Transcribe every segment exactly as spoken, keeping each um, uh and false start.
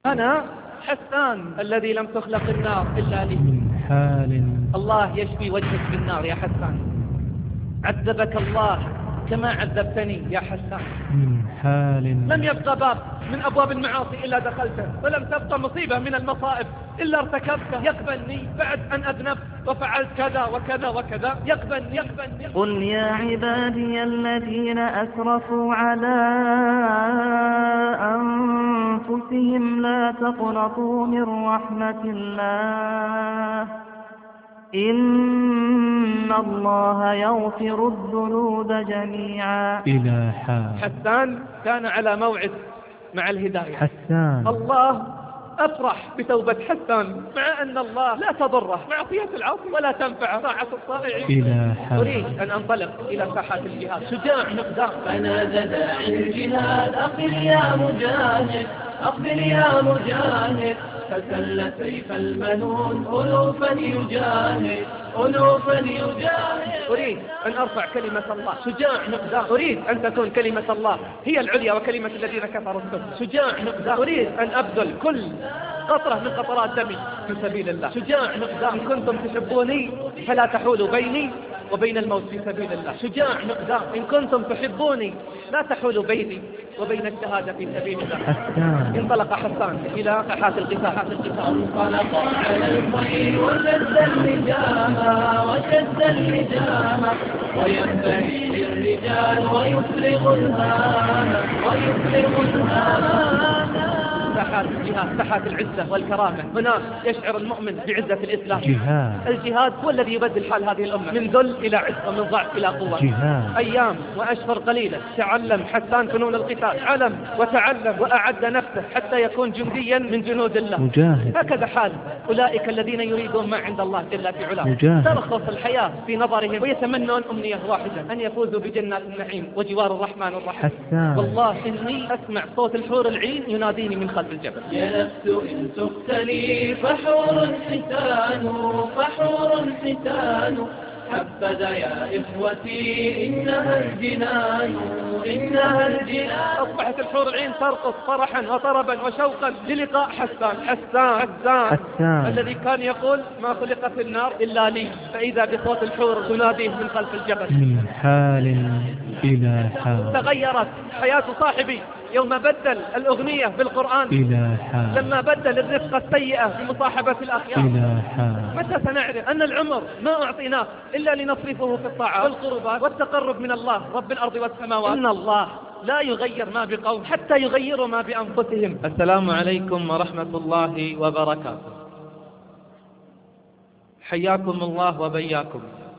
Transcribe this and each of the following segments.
أنا حسان الذي لم تخلق النار إلا لي. من حال الله يشفي وجهك بالنار يا حسان. عذبك الله كما عذبتني يا حسان. من حال لم يبقى باب من أبواب المعاصي إلا دخلته، ولم تبقى مصيبة من المصائب إلا ارتكبته. يقبلني بعد أن أذنبت وفعلت كذا وكذا وكذا، يقبلني يقبلني. قل يا عبادي الذين أسرفوا على أنفسهم لا تقنطوا من رحمة الله إن الله يغفر الذنوب جميعا. إلى حال حسان كان على موعد مع الهداية. حسان الله أفرح بتوبة حسان، مع أن الله لا تضره معصية العاصي ولا تنفع طاعة الطائعين. إلى حال أريد أن أنطلق إلى ساحات الجهاد. شجاع مقدام فنادى داعي الجهاد أقبل يا مجاهد، أقبل يا مجاهد، فسل سيف المنون ألوفا يجاهد، ألوفا يجاهد. أريد أن أرفع كلمة الله. شجاع مقدام. أريد أن تكون كلمة الله هي العليا وكلمة الذين كفروا السفلى. شجاع مقدام. أريد أن أبذل كل قطرة من قطرات دمي في سبيل الله. شجاع مقدام. إن كنتم تحبوني فلا تحولوا بيني وبين الموت في سبيل الله. شجاع مقدام. إن كنتم تحبوني لا تحولوا بيني وبين الشهادة في سبيل الله. حسان انطلق حسان إلى ساحات القتال. انطلق على الخير وشد اللجام، وشد اللجام، وينبغي للرجال ويفرغ الهام، ويفرغ الهام. ساحات الجهاد، ساحات العزة والكرامة. هناك يشعر المؤمن بعزة الإسلام. جهاد الجهاد هو الذي يبدل حال هذه الأمة من ذل إلى عز ومن ضعف إلى قوة. جهاد أيام وأشهر قليلة تعلم حسان فنون القتال، علم وتعلم وأعد نفسه حتى يكون جنديا من جنود الله. مجاهد هكذا حال أولئك الذين يريدون ما عند الله جل في علاه. مجاهد. ترخص الحياة في نظرهم ويتمنون أمنية واحدة، أن يفوزوا بجنات النعيم وجوار الرحمن الرحيم. حسان والله إني أسمع صوت الحور العين يناديني من خلف الجبل. يا نفس إن تقتلي فحور حسان، فحور حسان، حبذا يا إخوتي إنها الجنان، إنها الجنان. أصبحت الحور العين ترقص فرحا وطربا وشوقا للقاء حسان. حسان حسان حسان الذي كان يقول ما خلقت النار إلا لي، فإذا بصوت الحور تناديه من خلف الجبل. من حال إلى حال تغيرت حياة صاحبي يوم بدل الأغنية بالقرآن، إلى حال لما بدل الرفقة السيئة بمصاحبة الأخيار. إلى حال متى سنعرف أن العمر ما أعطيناه إلا لنصرفه في الطاعة والقربات والتقرب من الله رب الأرض والسماوات؟ إن الله لا يغير ما بقوم حتى يغيروا ما بأنفسهم. السلام عليكم ورحمة الله وبركاته. حياكم الله وبياكم،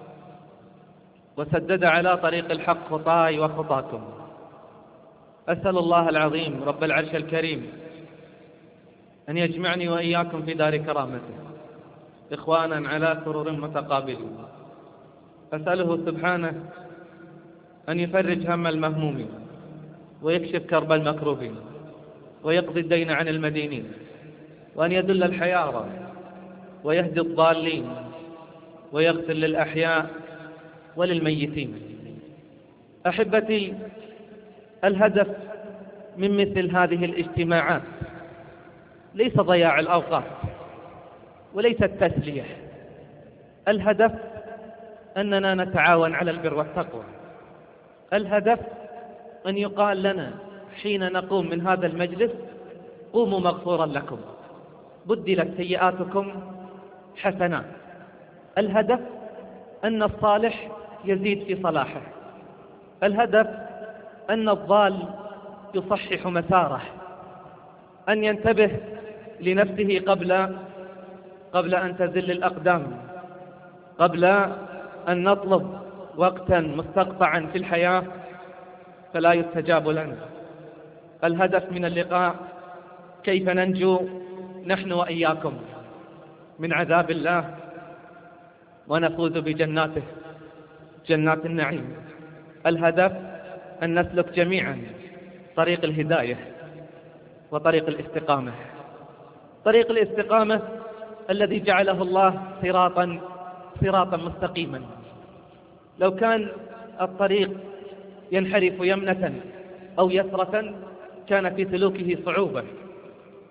وسدد على طريق الحق خطاي وخطاكم. أسأل الله العظيم رب العرش الكريم أن يجمعني وإياكم في دار كرامته إخوانا على سرور متقابلين. أسأله سبحانه أن يفرج هم المهمومين، ويكشف كرب المكروبين، ويقضي الدين عن المدينين، وأن يدل الحيارى ويهدي الضالين، ويغفر للأحياء وللميتين. أحبتي، الهدف من مثل هذه الاجتماعات ليس ضياع الأوقات وليس التسلية. الهدف أننا نتعاون على البر والتقوى. الهدف أن يقال لنا حين نقوم من هذا المجلس قوموا مغفورا لكم، بدلت سيئاتكم حسنات. الهدف أن الصالح يزيد في صلاحه. الهدف أن الضال يصحح مساره، أن ينتبه لنفسه قبل قبل أن تزل الأقدام، قبل أن نطلب وقتا مستقطعا في الحياة فلا يستجاب لنا. الهدف من اللقاء كيف ننجو نحن وإياكم من عذاب الله ونفوز بجناته، جنات النعيم. الهدف أن نسلك جميعا طريق الهداية وطريق الاستقامة. طريق الاستقامة الذي جعله الله صراطا صراطا مستقيما. لو كان الطريق ينحرف يمنة أو يسرة كان في سلوكه صعوبة،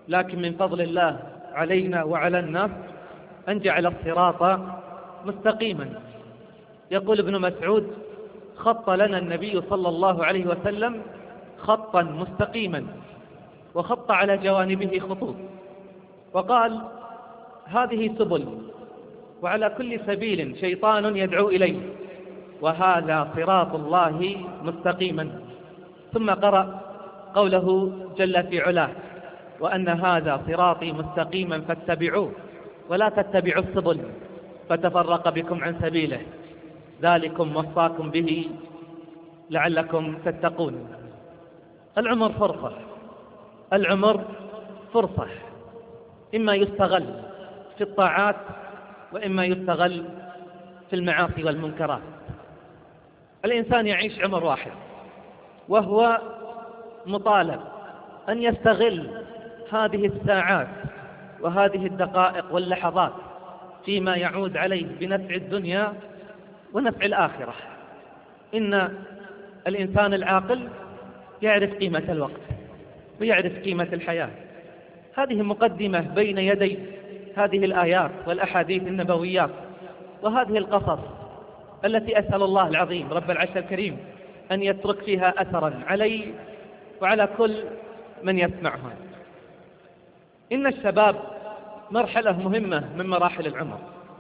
لكن من فضل الله علينا وعلى الناس أن جعل الصراط مستقيما. يقول ابن مسعود: خط لنا النبي صلى الله عليه وسلم خطا مستقيما، وخط على جوانبه خطوط، وقال: هذه سبل، وعلى كل سبيل شيطان يدعو إليه، وهذا صراط الله مستقيما. ثم قرأ قوله جل في علاه: وأن هذا صراطي مستقيما فاتبعوه ولا تتبعوا السبل فتفرق بكم عن سبيله، ذلكم وصاكم به لعلكم تتقون. العمر فرصة، العمر فرصة، إما يستغل في الطاعات وإما يستغل في المعاصي والمنكرات. الإنسان يعيش عمر واحد، وهو مطالب أن يستغل هذه الساعات وهذه الدقائق واللحظات فيما يعود عليه بنفع الدنيا ونفع الآخرة. إن الإنسان العاقل يعرف قيمة الوقت ويعرف قيمة الحياة. هذه مقدمة بين يدي هذه الآيات والأحاديث النبويات وهذه القصص التي أسأل الله العظيم رب العرش الكريم أن يترك فيها أثرا علي وعلى كل من يسمعها. إن الشباب مرحلة مهمة من مراحل العمر،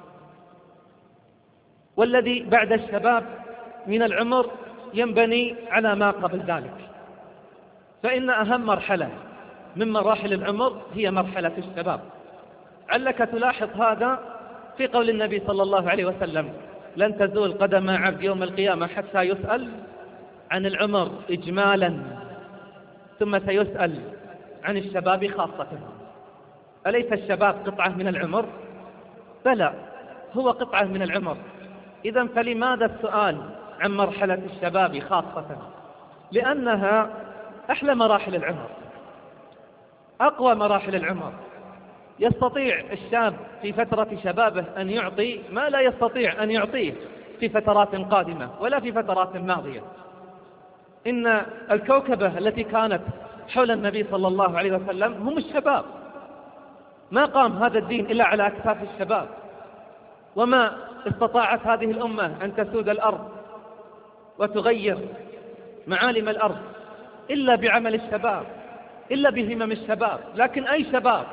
والذي بعد الشباب من العمر ينبني على ما قبل ذلك. فإن أهم مرحلة من مراحل العمر هي مرحلة الشباب. علك تلاحظ هذا في قول النبي صلى الله عليه وسلم: لن تزول قدم عبد يوم القيامة حتى يسأل عن العمر إجمالا ثم سيسأل عن الشباب خاصة. أليس الشباب قطعة من العمر؟ بلى، هو قطعة من العمر. إذن فلماذا السؤال عن مرحلة الشباب خاصة؟ لأنها أحلى مراحل العمر، أقوى مراحل العمر. يستطيع الشاب في فترة شبابه أن يعطي ما لا يستطيع أن يعطيه في فترات قادمة ولا في فترات ماضية. إن الكوكبة التي كانت حول النبي صلى الله عليه وسلم هم الشباب. ما قام هذا الدين إلا على أكتاف الشباب، وما استطاعت هذه الأمة أن تسود الأرض وتغير معالم الأرض إلا بعمل الشباب، إلا بهمم الشباب. لكن أي شباب؟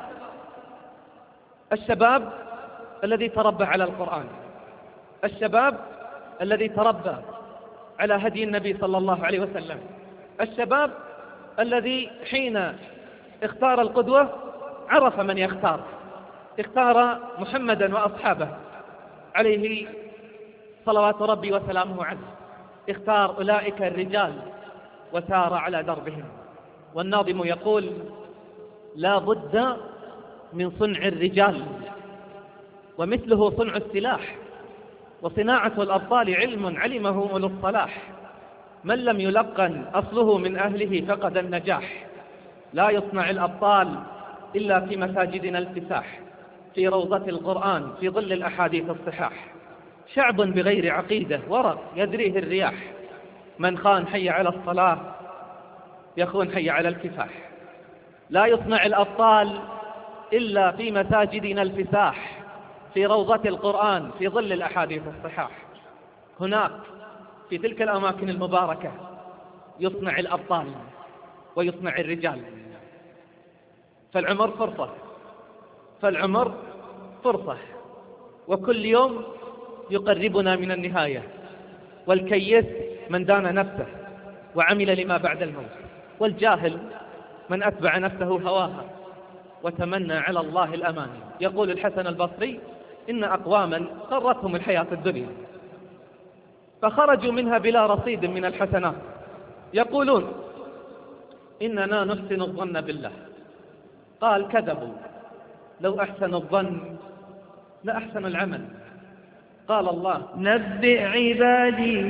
الشباب الذي تربى على القرآن، الشباب الذي تربى على هدي النبي صلى الله عليه وسلم، الشباب الذي حين اختار القدوة عرف من يختار، اختار محمدا وأصحابه عليه صلوات ربي وسلامه عليه، اختار أولئك الرجال وسار على دربهم. والناظم يقول: لا بد من صنع الرجال ومثله صنع السلاح، وصناعة الأبطال علم علمه أولو الصلاح، من لم يلقن أصله من أهله فقد النجاح، لا يصنع الأبطال إلا في مساجدنا الفساح، في روضة القرآن في ظل الأحاديث الصحاح، شعب بغير عقيدة ورق يدريه الرياح، من خان حي على الصلاة يخون حي على الكفاح، لا يصنع الأبطال إلا في مساجدنا الفساح، في روضة القرآن في ظل الأحاديث الصحاح. هناك في تلك الأماكن المباركة يصنع الأبطال ويصنع الرجال. فالعمر فرصة، فالعمر فرصة، وكل يوم يقربنا من النهاية. والكيس من دان نفسه وعمل لما بعد الموت، والجاهل من أتبع نفسه هواها وتمنى على الله الأماني. يقول الحسن البصري: إن أقواما غرتهم الحياة الدنيا فخرجوا منها بلا رصيد من الحسنات، يقولون: إننا نحسن الظن بالله. قال: كذبوا، لو أحسن الظن لأحسن العمل. قال الله: نبئ عبادي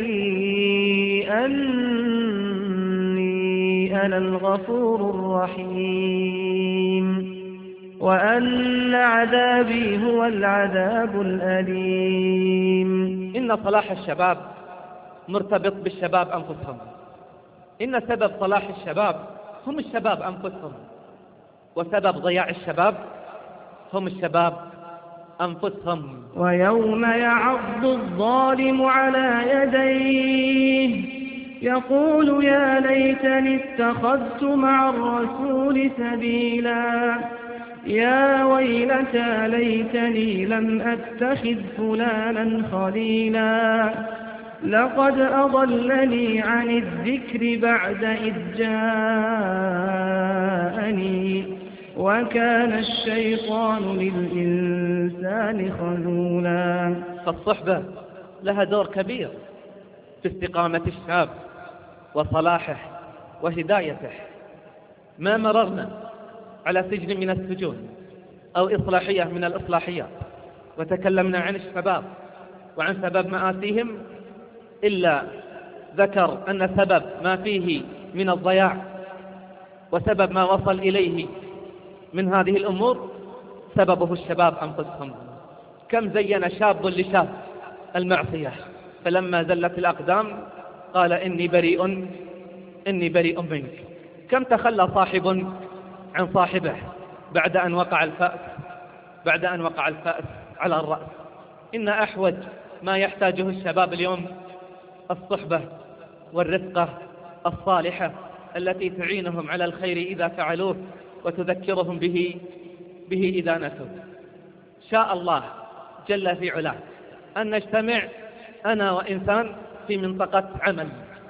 أني أنا الغفور الرحيم وأن عذابي هو العذاب الأليم. إن صلاح الشباب مرتبط بالشباب أنفسهم. إن سبب صلاح الشباب هم الشباب أنفسهم. وسبب ضياع الشباب هم الشباب أنفسهم. ويوم يعض الظالم على يديه يقول يا ليتني اتخذت مع الرسول سبيلا يا ويلتى ليتني لم أتخذ فلانا خليلا لقد أضلني عن الذكر بعد إذ جاءني وكان الشيطان للإنسان خذولا. فالصحبة لها دور كبير في استقامة الشاب وصلاحه وهدايته. ما مررنا على سجن من السجون أو إصلاحية من الإصلاحيات وتكلمنا عن الشباب وعن سبب مآسيهم إلا ذكر أن سبب ما فيه من الضياع وسبب ما وصل إليه من هذه الأمور سببه الشباب أنفسهم. كم زين شاب لشاب المعصية فلما زلت الأقدام قال إني بريء إني بريء منك. كم تخلى صاحب عن صاحبه بعد أن وقع الفأس بعد أن وقع الفأس على الرأس. إن أحوج ما يحتاجه الشباب اليوم الصحبة والرفقة الصالحة التي تعينهم على الخير إذا فعلوه وتذكرهم به به إذا نسوا. شاء الله جل في علاه أن نجتمع أنا وإنسان في منطقة عمل،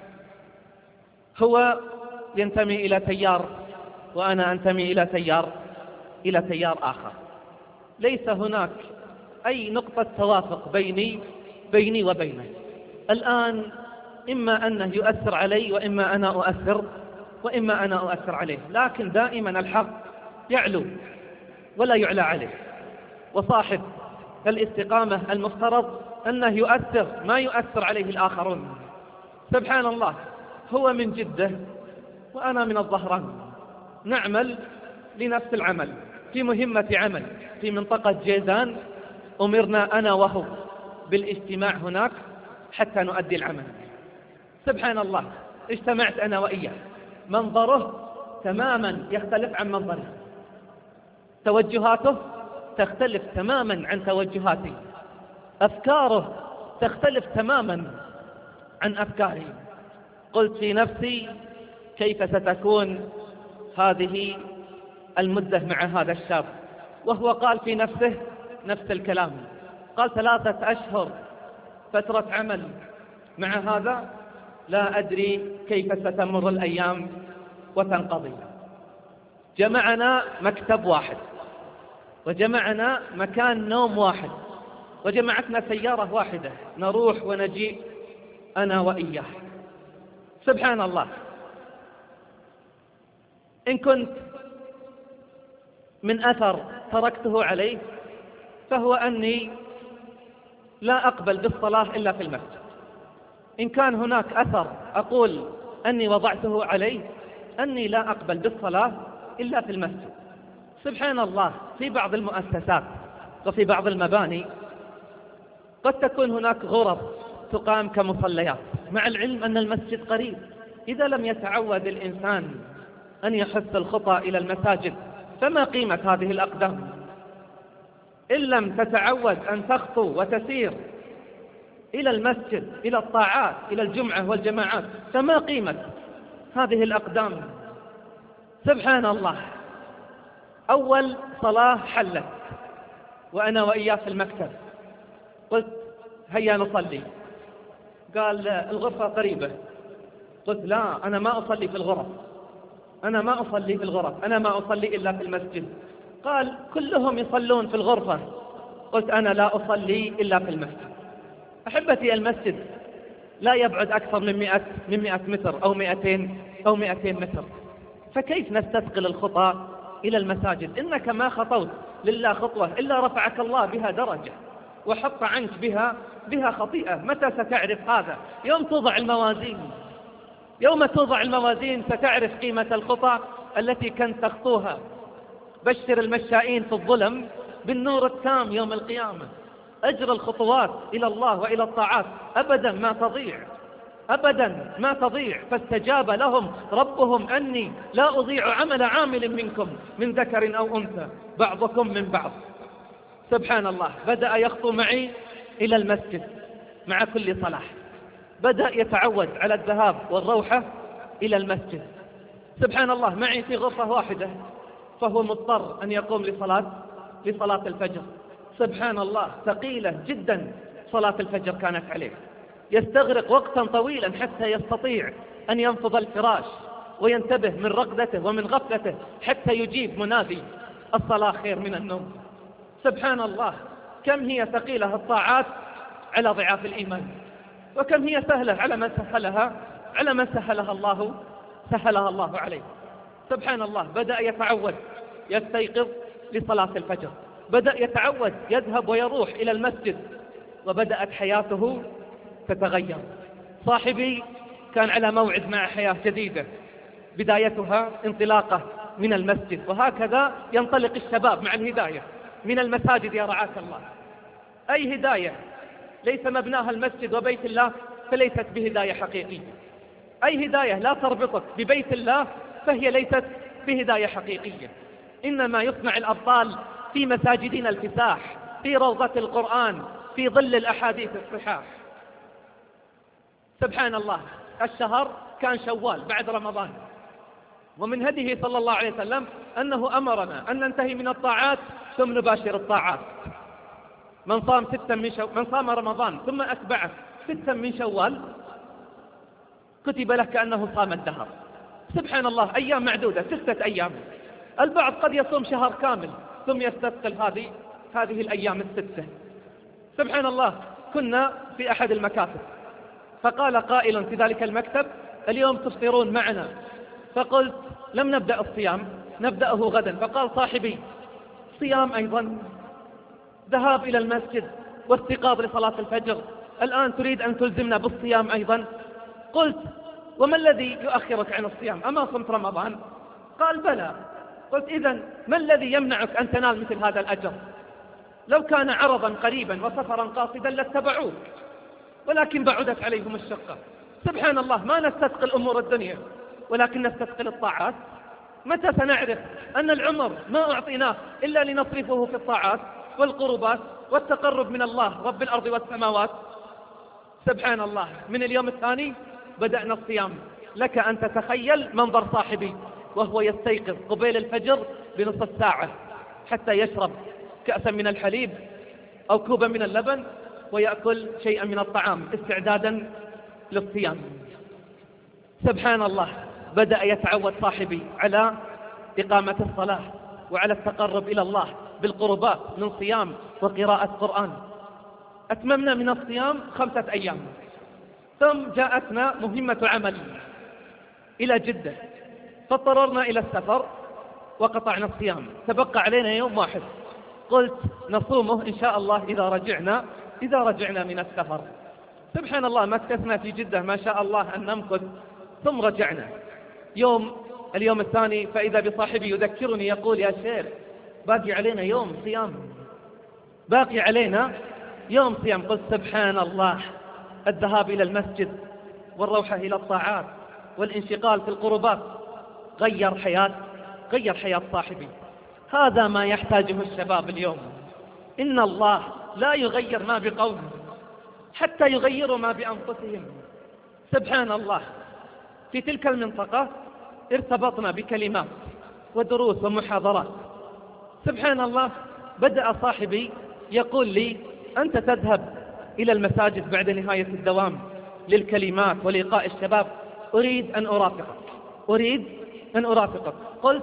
هو ينتمي إلى تيار وأنا أنتمي إلى تيار إلى تيار آخر. ليس هناك أي نقطة توافق بيني بيني وبينه. الآن إما أنه يؤثر علي وإما أنا أؤثر وإما أنا أؤثر عليه، لكن دائما الحق يعلو ولا يعلى عليه. وصاحب الاستقامة المفترض أنه يؤثر ما يؤثر عليه الآخرون. سبحان الله، هو من جدة وأنا من الظهران، نعمل لنفس العمل في مهمة عمل في منطقة جيزان. أمرنا أنا وهو بالاجتماع هناك حتى نؤدي العمل. سبحان الله، اجتمعت أنا وإياه، منظره تماما يختلف عن منظري، توجهاته تختلف تماما عن توجهاتي، أفكاره تختلف تماما عن أفكاري. قلت في نفسي كيف ستكون هذه المدة مع هذا الشاب، وهو قال في نفسه نفس الكلام. قال ثلاثة أشهر فترة عمل مع هذا، لا أدري كيف ستمر الأيام وتنقضي. جمعنا مكتب واحد، وجمعنا مكان نوم واحد، وجمعتنا سيارة واحدة نروح ونجيء أنا وإياه. سبحان الله، إن كنت من أثر تركته عليه فهو أني لا أقبل بالصلاة إلا في المسجد. إن كان هناك أثر أقول أني وضعته عليه أني لا أقبل بالصلاة إلا في المسجد. سبحان الله، في بعض المؤسسات وفي بعض المباني قد تكون هناك غرف تقام كمصليات، مع العلم أن المسجد قريب. إذا لم يتعود الإنسان أن يحث الخطى إلى المساجد فما قيمة هذه الأقدام؟ إن لم تتعود أن تخطو وتسير إلى المسجد، إلى الطاعات، إلى الجمعة والجماعات، فما قيمة هذه الأقدام؟ سبحان الله، أول صلاة حلت وأنا وإياه في المكتب، قلت هيا نصلي. قال الغرفة قريبة. قلت لا، أنا ما أصلي في الغرف، أنا ما أصلي في الغرف، أنا ما أصلي إلا في المسجد. قال كلهم يصلون في الغرفة. قلت أنا لا أصلي إلا في المسجد. أحبتي، المسجد لا يبعد أكثر من مئة من مئة متر أو مئتين أو مئتين متر، فكيف نستثقل الخطى إلى المساجد؟ إنك ما خطوت لله خطوة إلا رفعك الله بها درجة وحط عنك بها بها خطيئة. متى ستعرف هذا؟ يوم توضع الموازين، يوم توضع الموازين ستعرف قيمة الخطى التي كنت تخطوها. بشر المشائين في الظلم بالنور التام يوم القيامة. أجر الخطوات إلى الله وإلى الطاعات أبدا ما تضيع، أبدا ما تضيع. فاستجاب لهم ربهم أني لا أضيع عمل عامل منكم من ذكر أو أنثى بعضكم من بعض. سبحان الله. بدأ يخطو معي إلى المسجد مع كل صلاة، بدأ يتعود على الذهاب والروحة إلى المسجد. سبحان الله. معي في غرفة واحدة، فهو مضطر أن يقوم لصلاة لصلاة الفجر. سبحان الله. ثقيلة جدا صلاة الفجر كانت عليه، يستغرق وقتا طويلا حتى يستطيع أن ينفض الفراش وينتبه من رقدته ومن غفلته حتى يجيب منادي الصلاة خير من النوم. سبحان الله. كم هي ثقيلة الطاعات على ضعاف الإيمان، وكم هي سهلة على من سهلها على من سهلها الله سهلها الله عليه. سبحان الله. بدأ يتعود يستيقظ لصلاة الفجر، بدأ يتعود يذهب ويروح إلى المسجد، وبدأت حياته تتغير. صاحبي كان على موعد مع حياة جديدة بدايتها انطلاقه من المسجد، وهكذا ينطلق الشباب مع الهداية من المساجد يا رعاك الله. أي هداية ليس مبناها المسجد وبيت الله فليست بهداية حقيقية. أي هداية لا تربطك ببيت الله فهي ليست بهداية حقيقية. إنما يصنع الأبطال في مساجدنا الفساح، في روضة القرآن، في ظل الأحاديث الصحاح. سبحان الله. الشهر كان شوال بعد رمضان، ومن هديه صلى الله عليه وسلم أنه أمرنا أن ننتهي من الطاعات ثم نباشر الطاعات. من صام ستا من شو... من صام رمضان ثم أتبعه ستا من شوال كتب له كأنه صام الدهر. سبحان الله. أيام معدودة، ستة أيام. البعض قد يصوم شهر كامل ثم يستثقل هذه هذه الأيام الستة. سبحان الله. كنا في أحد المكاتب، فقال قائل في ذلك المكتب: اليوم تفطرون معنا. فقلت: لم نبدأ الصيام، نبدأه غدا. فقال صاحبي: صيام أيضا، ذهاب إلى المسجد واستيقاظ لصلاة الفجر، الآن تريد أن تلزمنا بالصيام أيضا؟ قلت: وما الذي يؤخرك عن الصيام؟ أما صمت رمضان؟ قال: بلى. قلت: إذن ما الذي يمنعك أن تنال مثل هذا الأجر؟ لو كان عرضا قريبا وسفرا قاصدا لاتبعوك، ولكن بعدت عليهم الشقة. سبحان الله. ما نستثقل أمور الدنيا ولكن نستثقل الطاعات. متى سنعرف أن العمر ما أعطيناه إلا لنصرفه في الطاعات والقربات والتقرب من الله رب الأرض والسماوات؟ سبحان الله. من اليوم الثاني بدأنا الصيام. لك أن تتخيل منظر صاحبي وهو يستيقظ قبيل الفجر بنصف ساعة حتى يشرب كأسا من الحليب أو كوبا من اللبن ويأكل شيئا من الطعام استعدادا للصيام. سبحان الله. بدأ يتعود صاحبي على إقامة الصلاة وعلى التقرب إلى الله بالقربات من صيام وقراءة قرآن. أتممنا من الصيام خمسة أيام، ثم جاءتنا مهمة عمل إلى جدة، فاضطررنا إلى السفر وقطعنا الصيام. تبقى علينا يوم واحد، قلت نصومه إن شاء الله إذا رجعنا إذا رجعنا من السفر. سبحان الله. مكثنا في جدة ما شاء الله أن نمكث، ثم رجعنا. يوم اليوم الثاني فإذا بصاحبي يذكرني يقول: يا شيخ باقي علينا يوم صيام، باقي علينا يوم صيام. قلت: سبحان الله. الذهاب إلى المسجد والروحة إلى الطاعات والانشغال في القربات غير حياة غير حياة صاحبي. هذا ما يحتاجه الشباب اليوم. إن الله لا يغير ما بقوم حتى يغيروا ما بأنفسهم. سبحان الله. في تلك المنطقة ارتبطنا بكلمات ودروس ومحاضرات. سبحان الله. بدأ صاحبي يقول لي: أنت تذهب إلى المساجد بعد نهاية الدوام للكلمات ولقاء الشباب، أريد أن أرافقك أريد أن أرافقك. قلت: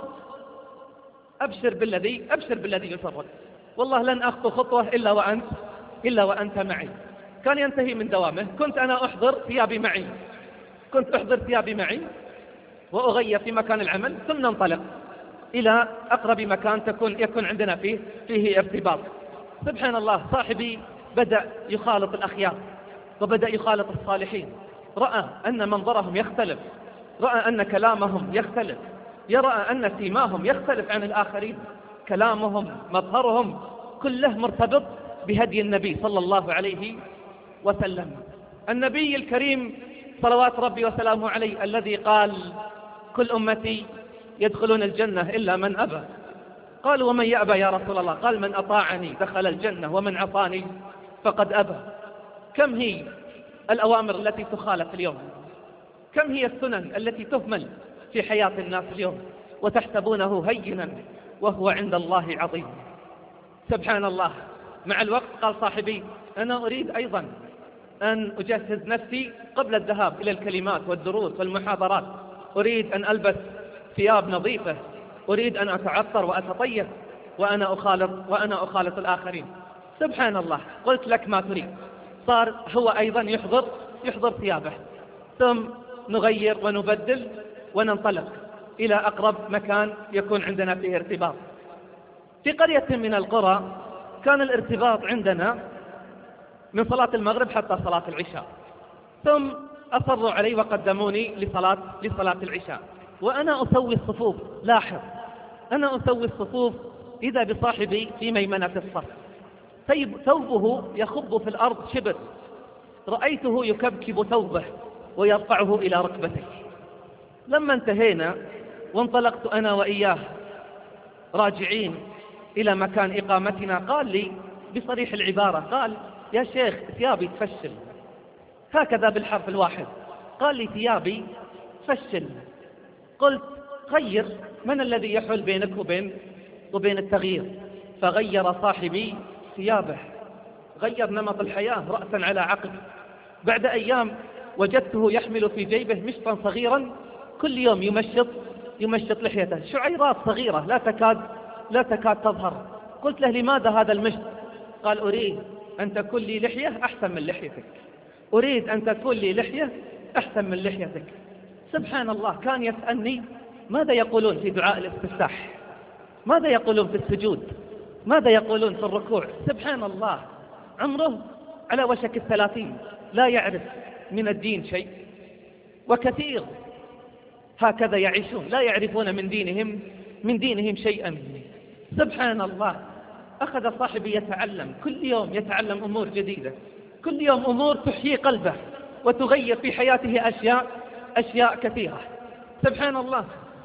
أبشر بالذي أبشر بالذي يسرك، والله لن أخطو خطوة إلا وأنت إلا وأنت معي. كان ينتهي من دوامه، كنت أنا أحضر ثيابي معي كنت أحضر ثيابي معي وأغير في مكان العمل، ثم ننطلق إلى أقرب مكان تكون يكون عندنا فيه فيه ارتباط. سبحان الله. صاحبي بدأ يخالط الأخيار وبدأ يخالط الصالحين، رأى أن منظرهم يختلف، رأى أن كلامهم يختلف، يرى أن سيماهم يختلف عن الآخرين، كلامهم مظهرهم كله مرتبط بهدي النبي صلى الله عليه وسلم. النبي الكريم صلوات ربي وسلامه عليه الذي قال كل أمتي يدخلون الجنة إلا من أبى. قالوا ومن يأبى يا رسول الله؟ قال من أطاعني دخل الجنة ومن عصاني فقد أبى. كم هي الأوامر التي تخالف اليوم؟ كم هي السنن التي تهمل في حياة الناس اليوم وتحسبونه هينا وهو عند الله عظيم. سبحان الله. مع الوقت قال صاحبي أنا أريد أيضا أن أجهز نفسي قبل الذهاب إلى الكلمات والدروس والمحاضرات، أريد أن ألبس ثياب نظيفة، أريد أن أتعطر وأتطيب وأنا أخالط, وأنا أخالط الآخرين. سبحان الله. قلت لك ما تريد. صار هو أيضا يحضر يحضر ثيابه، ثم نغير ونبدل وننطلق إلى أقرب مكان يكون عندنا فيه ارتباط. في قرية من القرى كان الارتباط عندنا من صلاة المغرب حتى صلاة العشاء، ثم أصروا علي وقدموني لصلاة, لصلاة العشاء، وأنا أسوي الصفوف. لاحظ، أنا أسوي الصفوف إذا بصاحبي في ميمنة الصف ثوبه يخب في الأرض شبر، رأيته يكبكب ثوبه ويرفعه إلى ركبته. لما انتهينا وانطلقت أنا وإياه راجعين إلى مكان إقامتنا، قال لي بصريح العبارة، قال يا شيخ ثيابي تفشل، هكذا بالحرف الواحد قال لي ثيابي تفشل. قلت غير، من الذي يحول بينك وبين وبين التغيير؟ فغير صاحبي ثيابه، غير نمط الحياة رأسا على عقب. بعد أيام وجدته يحمل في جيبه مشطا صغيرا، كل يوم يمشط يمشط لحيته، شعيرات صغيرة لا تكاد لا تكاد تظهر. قلت له لماذا هذا المشط؟ قال أريد أن تكون لي لحية أحسن من لحيتك، أريد أن تكون لي لحية أحسن من لحيتك. سبحان الله. كان يسألني ماذا يقولون في دعاء الاستفتاح، ماذا يقولون في السجود، ماذا يقولون في الركوع. سبحان الله. عمره على وشك الثلاثين، لا يعرف من الدين شيء، وكثير هكذا يعيشون لا يعرفون من دينهم من دينهم شيئا. سبحان الله. أخذ صاحبي يتعلم، كل يوم يتعلم أمور جديدة، كل يوم أمور تحيي قلبه وتغير في حياته أشياء أشياء كثيرة. سبحان الله.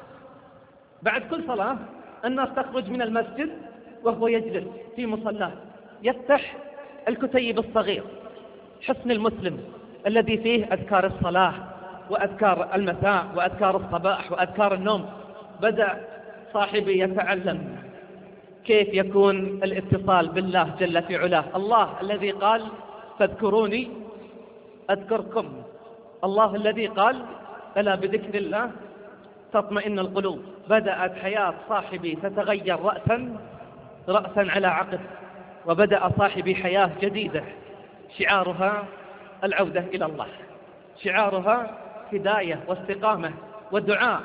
بعد كل صلاة الناس تخرج من المسجد وهو يجلس في مصلاه يفتح الكتيب الصغير حصن المسلم الذي فيه أذكار الصلاة وأذكار المساء وأذكار الصباح وأذكار النوم. بدأ صاحبي يتعلم كيف يكون الاتصال بالله جل في علاه، الله الذي قال فاذكروني أذكركم، الله الذي قال ألا بذكر الله تطمئن القلوب. بدأت حياة صاحبي تتغير رأسا رأسا على عقب، وبدأ صاحبي حياة جديدة شعارها العودة إلى الله، شعارها هداية واستقامة ودعاء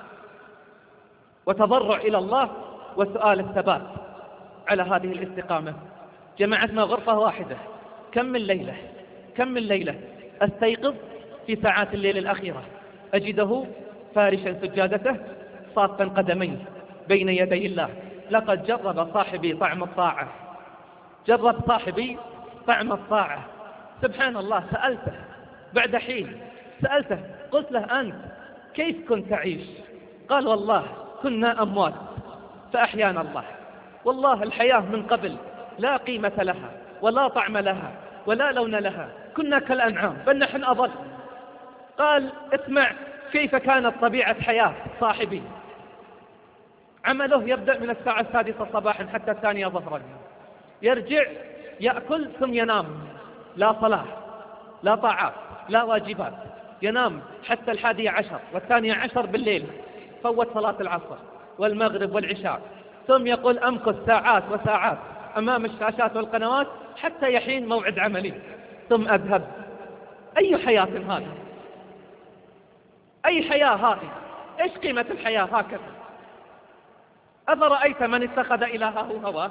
وتضرع إلى الله وسؤال الثبات على هذه الاستقامة. جمعتنا غرفة واحدة، كم من ليلة كم من ليلة أستيقظ في ساعات الليل الأخيرة أجده فارشا سجادته صافا قدميه بين يدي الله. لقد جرب صاحبي طعم الطاعة، جرب صاحبي طعم الطاعة. سبحان الله. سألته بعد حين، سألته قلت له أنت كيف كنت تعيش؟ قال والله كنا أموات فأحيانا الله. والله الحياة من قبل لا قيمة لها ولا طعم لها ولا لون لها، كنا كالأنعام بل نحن أضل. قال اسمع كيف كانت طبيعة حياة صاحبي. عمله يبدأ من الساعة السادسة صباحا حتى الثانية ظهرا، يرجع يأكل ثم ينام، لا صلاة لا طاعات لا واجبات، ينام حتى الحادية عشر والثانية عشر بالليل، فوت صلاة العصر والمغرب والعشاء، ثم يقول أمكث ساعات وساعات أمام الشاشات والقنوات حتى يحين موعد عملي ثم أذهب. أي حياة هذه؟ أي حياة هذه؟ إيش قيمة الحياة هكذا؟ أفرأيت من اتخذ إلهه هواه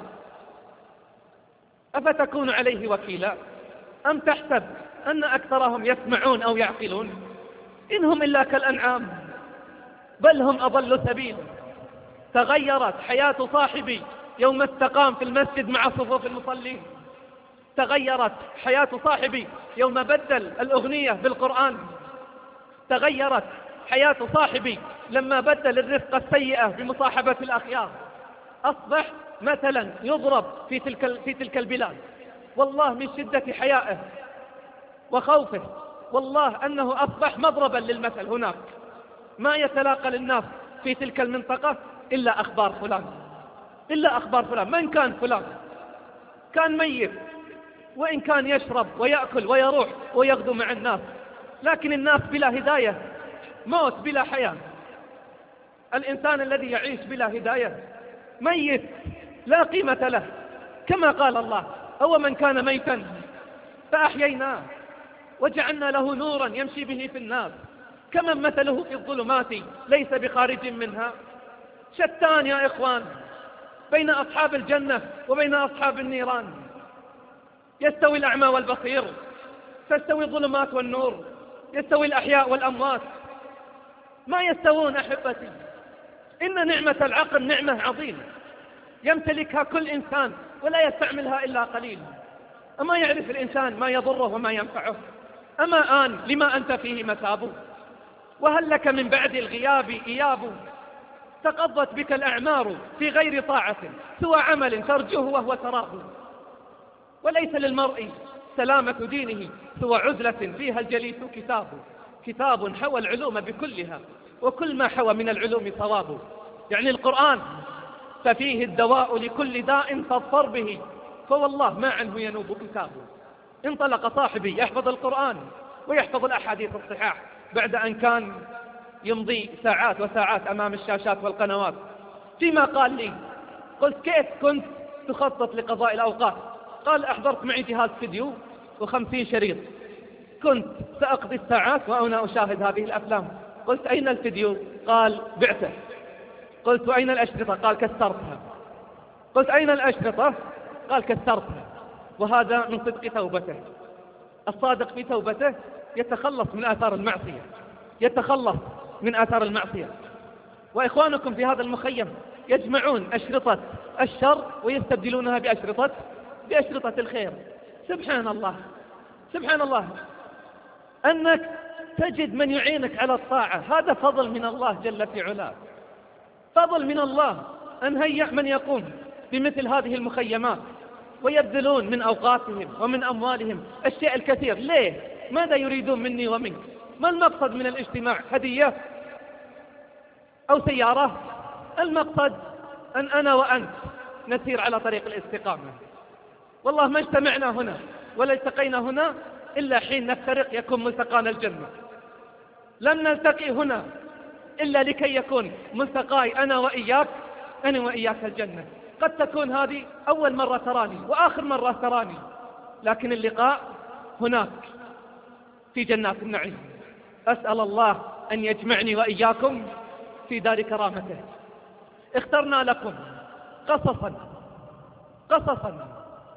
أفتكون عليه وكيلا؟ أم تحسب أن أكثرهم يسمعون أو يعقلون؟ إنهم إلا كالأنعام بل هم أضل سبيل. تغيرت حياة صاحبي يوم استقام في المسجد مع صفوف المصلين، تغيرت حياة صاحبي يوم بدل الأغنية بالقرآن، تغيرت حياة صاحبي لما بدل الرفقة السيئة بمصاحبة الأخيار، أصبح مثلا يضرب في تلك, في تلك البلاد، والله من شدة حيائه وخوفه، والله أنه أصبح مضربا للمثل هناك. ما يتلاقى للناس في تلك المنطقة إلا أخبار فلان، إلا أخبار فلان. من كان فلان؟ كان ميت، وإن كان يشرب ويأكل ويروح ويغدو مع الناس، لكن الناس بلا هداية، موت بلا حياة. الإنسان الذي يعيش بلا هداية ميت لا قيمة له، كما قال الله: أو من كان ميتا فأحييناه وجعلنا له نورا يمشي به في الناس كمن مثله في الظلمات ليس بخارج منها. شتان يا إخوان بين أصحاب الجنة وبين أصحاب النيران. يستوي الأعمى والبصير، تستوي الظلمات والنور، يستوي الأحياء والأموات، ما يستوون أحبتي. إن نعمة العقل نعمة عظيمة يمتلكها كل إنسان ولا يستعملها إلا قليل. أما يعرف الإنسان ما يضره وما ينفعه؟ أما آن لما أنت فيه متاب، وهل لك من بعد الغياب إياب؟ تقضت بك الأعمار في غير طاعة سوى عمل ترجوه وهو تراه، وليس للمرء سلامة دينه سوى عزلة فيها الجليس كتاب. كتاب حوى العلوم بكلها وكل ما حوى من العلوم صواب. يعني القرآن ففيه الدواء لكل داء فاظفر به، فوالله ما عنه ينوب كتابه. انطلق صاحبي يحفظ القرآن ويحفظ الأحاديث الصحاح بعد أن كان يمضي ساعات وساعات أمام الشاشات والقنوات. فيما قال لي قلت: كيف كنت تخطط لقضاء الأوقات؟ قال: أحضرت معي جهاز فيديو وخمسين شريط، كنت سأقضي الساعات وأنا أشاهد هذه الأفلام. قلت: أين الفيديو؟ قال: بعته. قلت: وأين الأشرطة؟ قال: كسرتها. قلت: أين الأشرطة؟ قال: كسرتها. وهذا من صدق توبته. الصادق في توبته يتخلص من آثار المعصية، يتخلص من آثار المعصية. وإخوانكم في هذا المخيم يجمعون أشرطة الشر ويستبدلونها بأشرطة بأشرطة الخير. سبحان الله، سبحان الله أنك تجد من يعينك على الطاعة. هذا فضل من الله جل في علاه، فضل من الله أن هيأ من يقوم بمثل هذه المخيمات ويبذلون من أوقاتهم ومن أموالهم الشيء الكثير. ليه؟ ماذا يريدون مني ومنك؟ ما المقصد من الاجتماع؟ هدية أو سيارة؟ المقصد أن أنا وأنت نسير على طريق الاستقامة. والله ما اجتمعنا هنا ولا التقينا هنا إلا حين نفترق يكون ملتقانا الجنة. لم نلتقي هنا إلا لكي يكون ملتقاي أنا وإياك أنا وإياك الجنة. قد تكون هذه أول مرة تراني وآخر مرة تراني، لكن اللقاء هناك في جنات النعيم. أسأل الله أن يجمعني وإياكم في دار كرامته. اخترنا لكم قصصا قصصا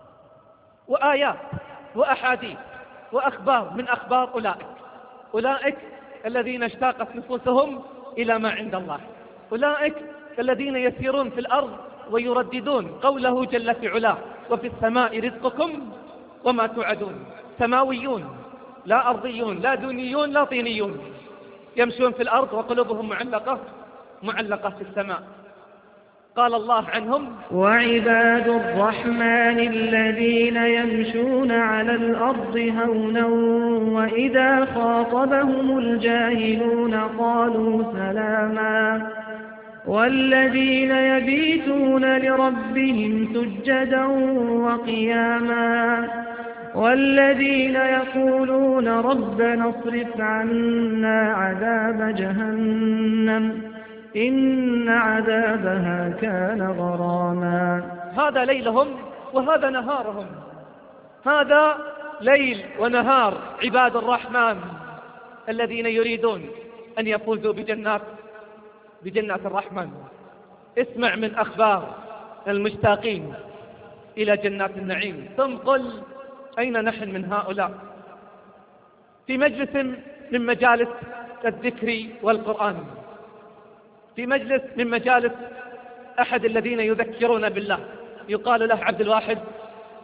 وآيات وأحاديث وأخبار من أخبار أولئك أولئك الذين اشتاقت نفوسهم إلى ما عند الله، أولئك الذين يسيرون في الأرض ويرددون قوله جل في علاه: وفي السماء رزقكم وما توعدون. سماويون لا أرضيون، لا دونيون لا طينيون، يمشون في الأرض وقلوبهم معلقة معلقة في السماء. قال الله عنهم: وعباد الرحمن الذين يمشون على الأرض هونا وإذا خاطبهم الجاهلون قالوا سلاما والذين يبيتون لربهم سجدا وقياما والذين يقولون ربنا اصرف عنا عذاب جهنم إن عذابها كان غراما. هذا ليلهم وهذا نهارهم، هذا ليل ونهار عباد الرحمن الذين يريدون أن يفوزوا بجنات بجنات الرحمن. اسمع من أخبار المشتاقين إلى جنات النعيم، ثم قل أين نحن من هؤلاء. في مجلس من مجالس الذكر والقرآن، في مجلس من مجالس أحد الذين يذكرون بالله، يقال له عبد الواحد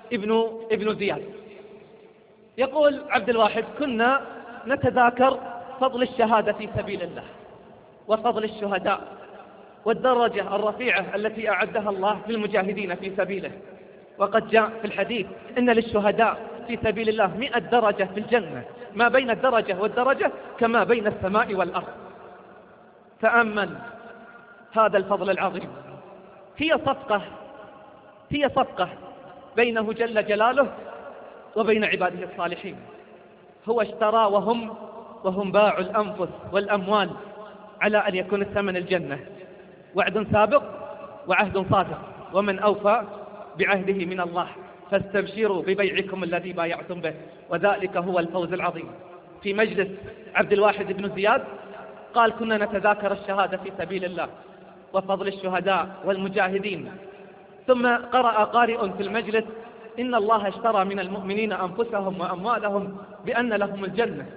ابن ابن زياد. يقول عبد الواحد: كنا نتذاكر فضل الشهادة في سبيل الله وفضل الشهداء والدرجة الرفيعة التي أعدها الله للمجاهدين في سبيله. وقد جاء في الحديث إن للشهداء في سبيل الله مئة درجة في الجنة، ما بين الدرجة والدرجة كما بين السماء والأرض. تأمل هذا الفضل العظيم. هي صفقة هي صفقة بينه جل جلاله وبين عباده الصالحين. هو اشترى وهم وهم باعوا الأنفس والأموال على أن يكون الثمن الجنة. وعد سابق وعهد صادق، ومن أوفى بعهده من الله، فاستبشروا ببيعكم الذي بايعتم به، وذلك هو الفوز العظيم. في مجلس عبد الواحد بن زياد قال: كنا نتذاكر الشهادة في سبيل الله وفضل الشهداء والمجاهدين، ثم قرأ قارئ في المجلس: إن الله اشترى من المؤمنين أنفسهم وأموالهم بأن لهم الجنة.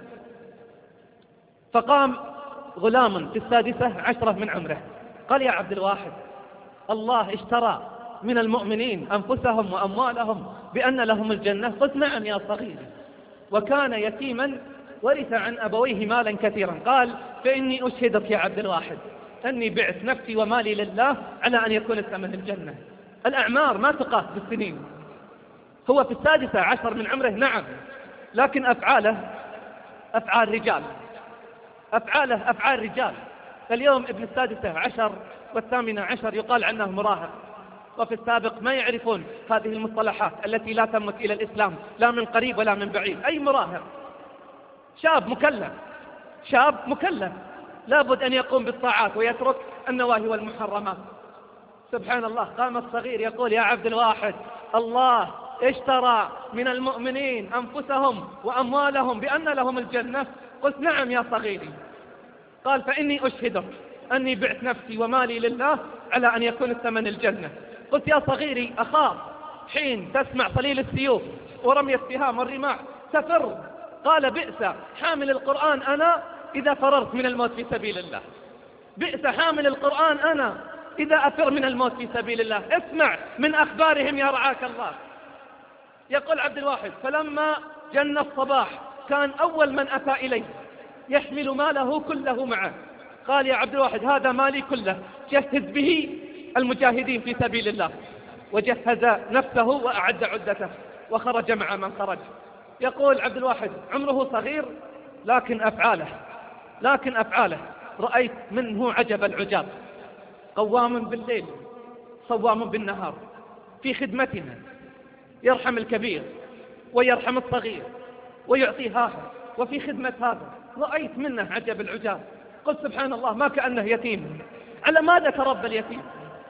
فقام غلام في السادسة عشرة من عمره قال: يا عبد الواحد، الله اشترى من المؤمنين أنفسهم وأموالهم بأن لهم الجنة؟ قلت: نعم يا صغير. وكان يتيما ورث عن أبويه مالا كثيرا. قال: فإني أشهدك يا عبد الواحد أني بعت نفسي ومالي لله على أن يكون الثمن الجنة. الأعمار ما تقاس بالسنين. هو في السادسة عشر من عمره، نعم، لكن أفعاله أفعال رجال، أفعاله أفعال رجال. اليوم ابن السادسة عشر والثامنة عشر يقال عنه مراهق، وفي السابق ما يعرفون هذه المصطلحات التي لا تمت إلى الإسلام لا من قريب ولا من بعيد. أي مراهق؟ شاب مكلف، شاب مكلف لابد أن يقوم بالطاعات ويترك النواهي والمحرمات. سبحان الله، قام الصغير يقول: يا عبد الواحد، الله اشترى من المؤمنين أنفسهم وأموالهم بأن لهم الجنة. قلت: نعم يا صغيري. قال: فإني أشهدك أني بعت نفسي ومالي لله على أن يكون الثمن الجنة. قلت: يا صغيري، أخاف حين تسمع صليل السيوف ورمي السهام والرماح تفر. قال: بئس حامل القرآن أنا إذا فررت من الموت في سبيل الله. بئس حامل القرآن أنا إذا أفر من الموت في سبيل الله. اسمع من أخبارهم يا رعاك الله. يقول عبد الواحد: فلما جن الصباح كان أول من أتى إليه يحمل ماله كله معه. قال: يا عبد الواحد، هذا مالي كله، جهز به المجاهدين في سبيل الله. وجهز نفسه وأعد عدته وخرج مع من خرج. يقول عبد الواحد: عمره صغير لكن أفعاله لكن أفعاله رأيت منه عجب العجاب. قوام بالليل صوام بالنهار في خدمتنا، يرحم الكبير ويرحم الصغير ويعطي هذا وفي خدمة هذا. رأيت منه عجب العجاب. قلت: سبحان الله، ما كأنه يتيم. على ماذا تربى اليتيم؟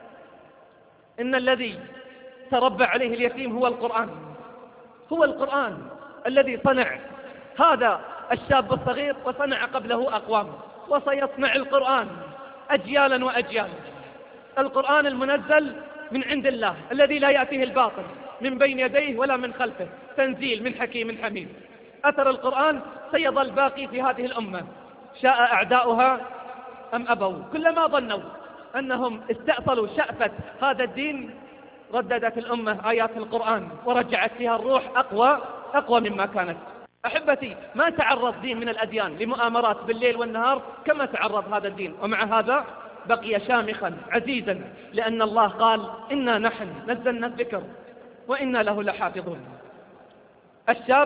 إن الذي تربى عليه اليتيم هو القرآن. هو القرآن الذي صنع هذا الشاب الصغير وصنع قبله أقوام، وسيصنع القرآن أجيالا وأجيالا. القرآن المنزل من عند الله الذي لا يأتيه الباطل من بين يديه ولا من خلفه، تنزيل من حكيم حميد. أثر القرآن سيظل باقي في هذه الأمة، شاء أعداؤها أم أبوا. كلما ظنوا أنهم استأصلوا شأفة هذا الدين رددت الأمة آيات القرآن ورجعت فيها الروح أقوى أقوى مما كانت. أحبتي، ما تعرض دين من الأديان لمؤامرات بالليل والنهار كما تعرض هذا الدين، ومع هذا بقي شامخا عزيزا، لأن الله قال: إنا نحن نزلنا الذكر وإنا له لحافظون. الشاب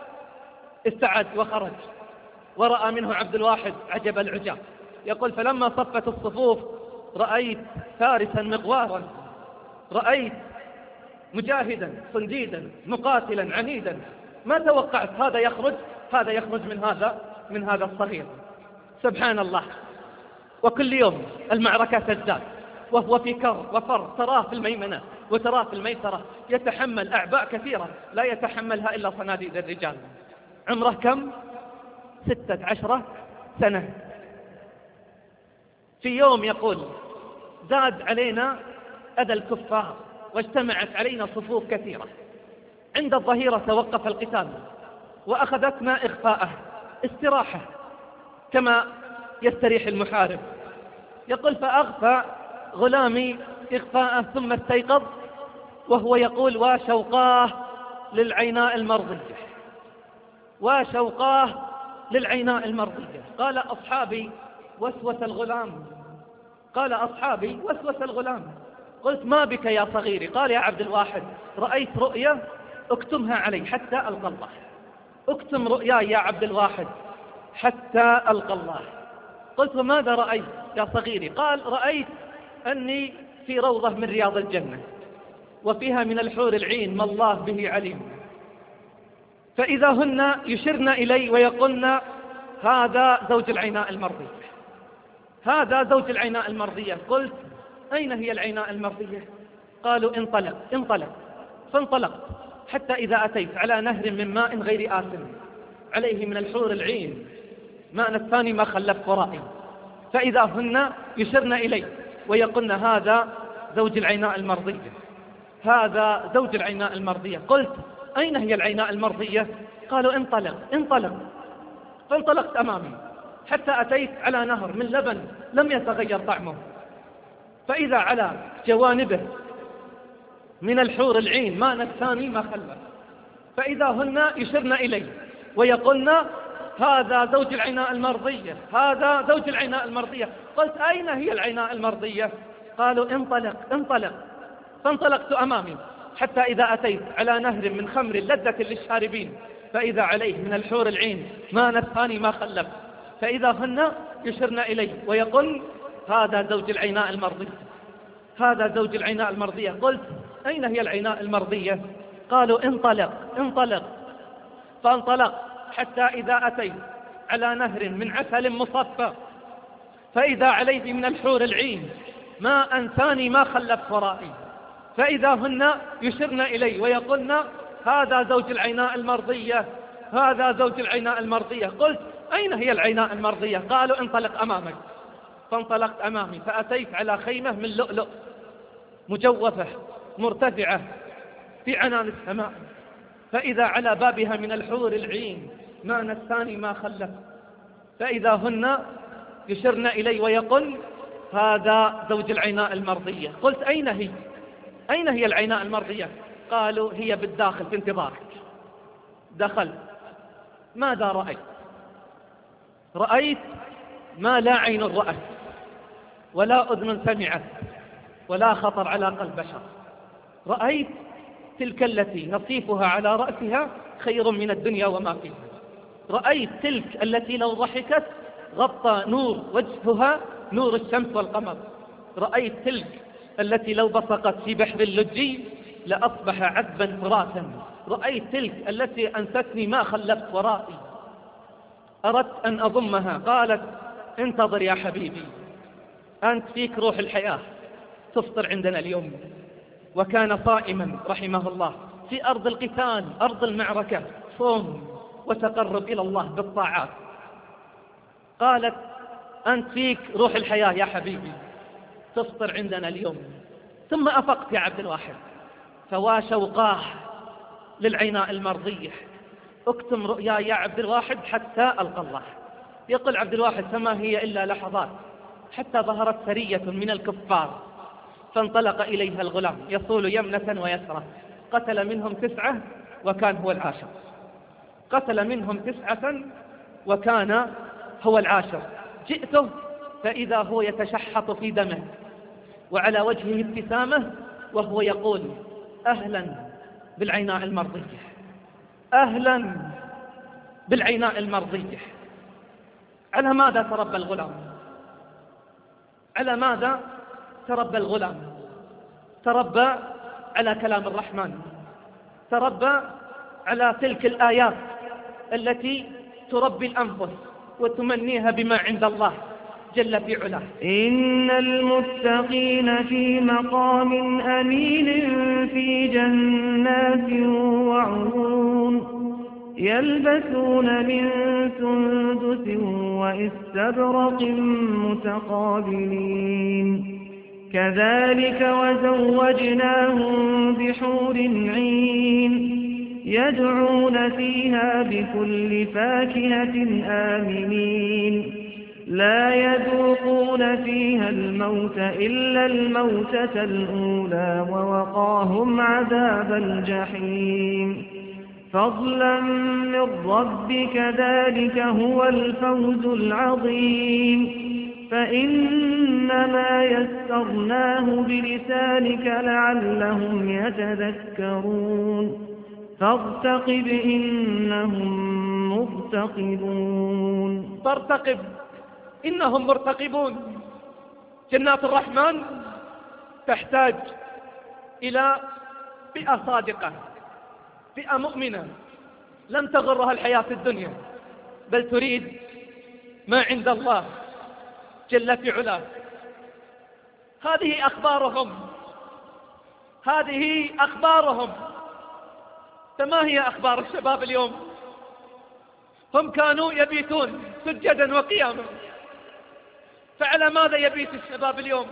استعد وخرج، ورأى منه عبد الواحد عجب العجاب. يقول: فلما صفت الصفوف رأيت فارسا مغوارا، رأيت مجاهدا صنديدا مقاتلا عنيدا. ما توقعت هذا يخرج هذا يخرج من هذا من هذا الصغير. سبحان الله. وكل يوم المعركة تزداد، وهو في كر وفر، تراه في الميمنة وتراه في الميسرة، يتحمل أعباء كثيرة لا يتحملها إلا صناديد الرجال. عمره كم؟ ستة عشرة سنة. في يوم يقول: زاد علينا أذى الكفار واجتمعت علينا صفوف كثيرة. عند الظهيرة توقف القتال وأخذتنا إخفاءه، استراحة كما يستريح المحارب. يقول: فأغفى غلامي إغفاءه ثم استيقظ وهو يقول: وشوقاه للعيناء المرضية، وشوقاه للعيناء المرضية. قال أصحابي وسوس الغلام قال أصحابي وسوس الغلام قلت ما بك يا صغيري؟ قال يا عبد الواحد رأيت رؤيا اكتمها علي حتى ألقى الله. اكتم رؤياي يا عبد الواحد حتى ألقى الله. قلت وماذا رأيت يا صغيري؟ قال رأيت أني في روضة من رياض الجنة وفيها من الحور العين ما الله به عليم، فإذا هن يشرن إلي ويقولن هذا زوج العيناء المرضية، هذا زوج العيناء المرضية. قلت أين هي العيناء المرضية؟ قالوا انطلق انطلق. فانطلقت حتى إذا أتيت على نهر من ماء غير آسن عليه من الحور العين ماء الثاني ما خلفت ورائي، فإذا هن يشرن إلي ويقولن هذا زوج العيناء المرضية، هذا زوج العيناء المرضية. قلت أين هي العيناء المرضية؟ قالوا انطلق انطلق. فانطلقت أمامي حتى أتيت على نهر من لبن لم يتغير طعمه، فإذا على جوانبه من الحور العين ماء الثاني ما خلف، فإذا هن يشرن إلي ويقولن هذا زوج العيناء المرضية، هذا زوج العيناء المرضية. قلت أين هي العيناء المرضية؟ قالوا انطلق انطلق. فانطلقت أمامي حتى إذا أتيت على نهر من خمر لذة للشاربين، فإذا عليه من الحور العين ماء الثاني ما خلف، فإذا هن يشرن إلي ويقول هذا زوج العيناء المرضية، هذا زوج العيناء المرضية. قلت أين هي العيناء المرضية؟ قالوا انطلق انطلق. فانطلق حتى إذا أتيت على نهر من عسل مصفى، فإذا عليه من الحور العين ماء ثاني ما خلف ورائي، فإذا هن يشرن إلي ويقولن هذا زوج العيناء المرضية، هذا زوج العيناء المرضية. قلت أين هي العيناء المرضية؟ قالوا انطلق أمامك. فانطلقت أمامي فأتيت على خيمة من لؤلؤ مجوفة مرتفعة في عنان السماء، فإذا على بابها من الحور العين ماء الثاني ما خلف، فإذا هن يشرن إلي ويقول هذا زوج العيناء المرضية. قلت أين هي؟ أين هي العيناء المرضية؟ قالوا هي بالداخل في انتظارك. دخلت. ماذا رأيت؟ رأيت ما لا عين رأت ولا أذن سمعت ولا خطر على قلب بشر. رأيت تلك التي نصيفها على رأسها خير من الدنيا وما فيها. رأيت تلك التي لو ضحكت غطى نور وجهها نور الشمس والقمر. رأيت تلك التي لو بصقت في بحر اللجي لأصبح عذبا فراتا. رأيت تلك التي أنستني ما خلفت ورائي. أردت أن أضمها، قالت انتظر يا حبيبي، أنت فيك روح الحياة، تفطر عندنا اليوم. وكان صائما رحمه الله في أرض القتال، أرض المعركة، صوم وتقرب إلى الله بالطاعات. قالت أنت فيك روح الحياة يا حبيبي، تفطر عندنا اليوم. ثم أفقت يا عبد الواحد، فوا شوقاه للعيناء المرضية. اكتم رؤياي يا عبد الواحد حتى ألقى الله. يقول عبد الواحد فما هي إلا لحظات حتى ظهرت سرية من الكفار، فانطلق إليها الغلام يصول يمنة ويسرة، قتل منهم تسعة وكان هو العاشر، قتل منهم تسعة وكان هو العاشر. جئته فإذا هو يتشحط في دمه وعلى وجهه ابتسامة وهو يقول أهلا بالعيناء المرضية، أهلا بالعيناء المرضية. على ماذا تربى الغلام؟ على ماذا تربى الغلام؟ تربى على كلام الرحمن، تربى على تلك الآيات التي تربي الأنفس وتمنيها بما عند الله جل في علاه. إن المتقين في مقام أمين في جنات وعيون يلبسون من سندس وإستبرق متقابلين كذلك وزوجناهم بحور عين يدعون فيها بكل فاكهة آمنين لا يذوقون فيها الموت إلا الموتة الأولى ووقاهم عذاب الجحيم فضلا من ربك ذلك هو الفوز العظيم فإنما يسرناه بلسانك لعلهم يتذكرون فارتقب إنهم مرتقبون فارتقب إنهم مرتقبون. جنات الرحمن تحتاج إلى فئة صادقة، فئة مؤمنة لم تغرها الحياة في الدنيا، بل تريد ما عند الله جل في علاه. هذه أخبارهم، هذه أخبارهم. فما هي أخبار الشباب اليوم؟ هم كانوا يبيتون سجدا وقياما، فعلى ماذا يبيت الشباب اليوم؟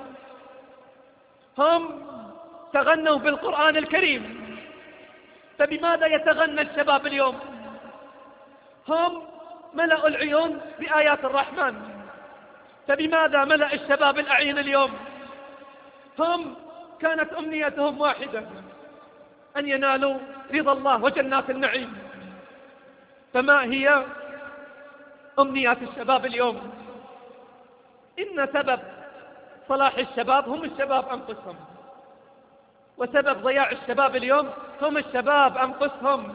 هم تغنوا بالقرآن الكريم، فبماذا يتغنى الشباب اليوم؟ هم ملأوا العيون بآيات الرحمن، فبماذا ملأ الشباب الأعين اليوم؟ هم كانت أمنيتهم واحدة، أن ينالوا رضا الله وجنات النعيم. فما هي أمنيات الشباب اليوم؟ إن سبب صلاح الشباب هم الشباب أنفسهم، وسبب ضياع الشباب اليوم هم الشباب أنفسهم.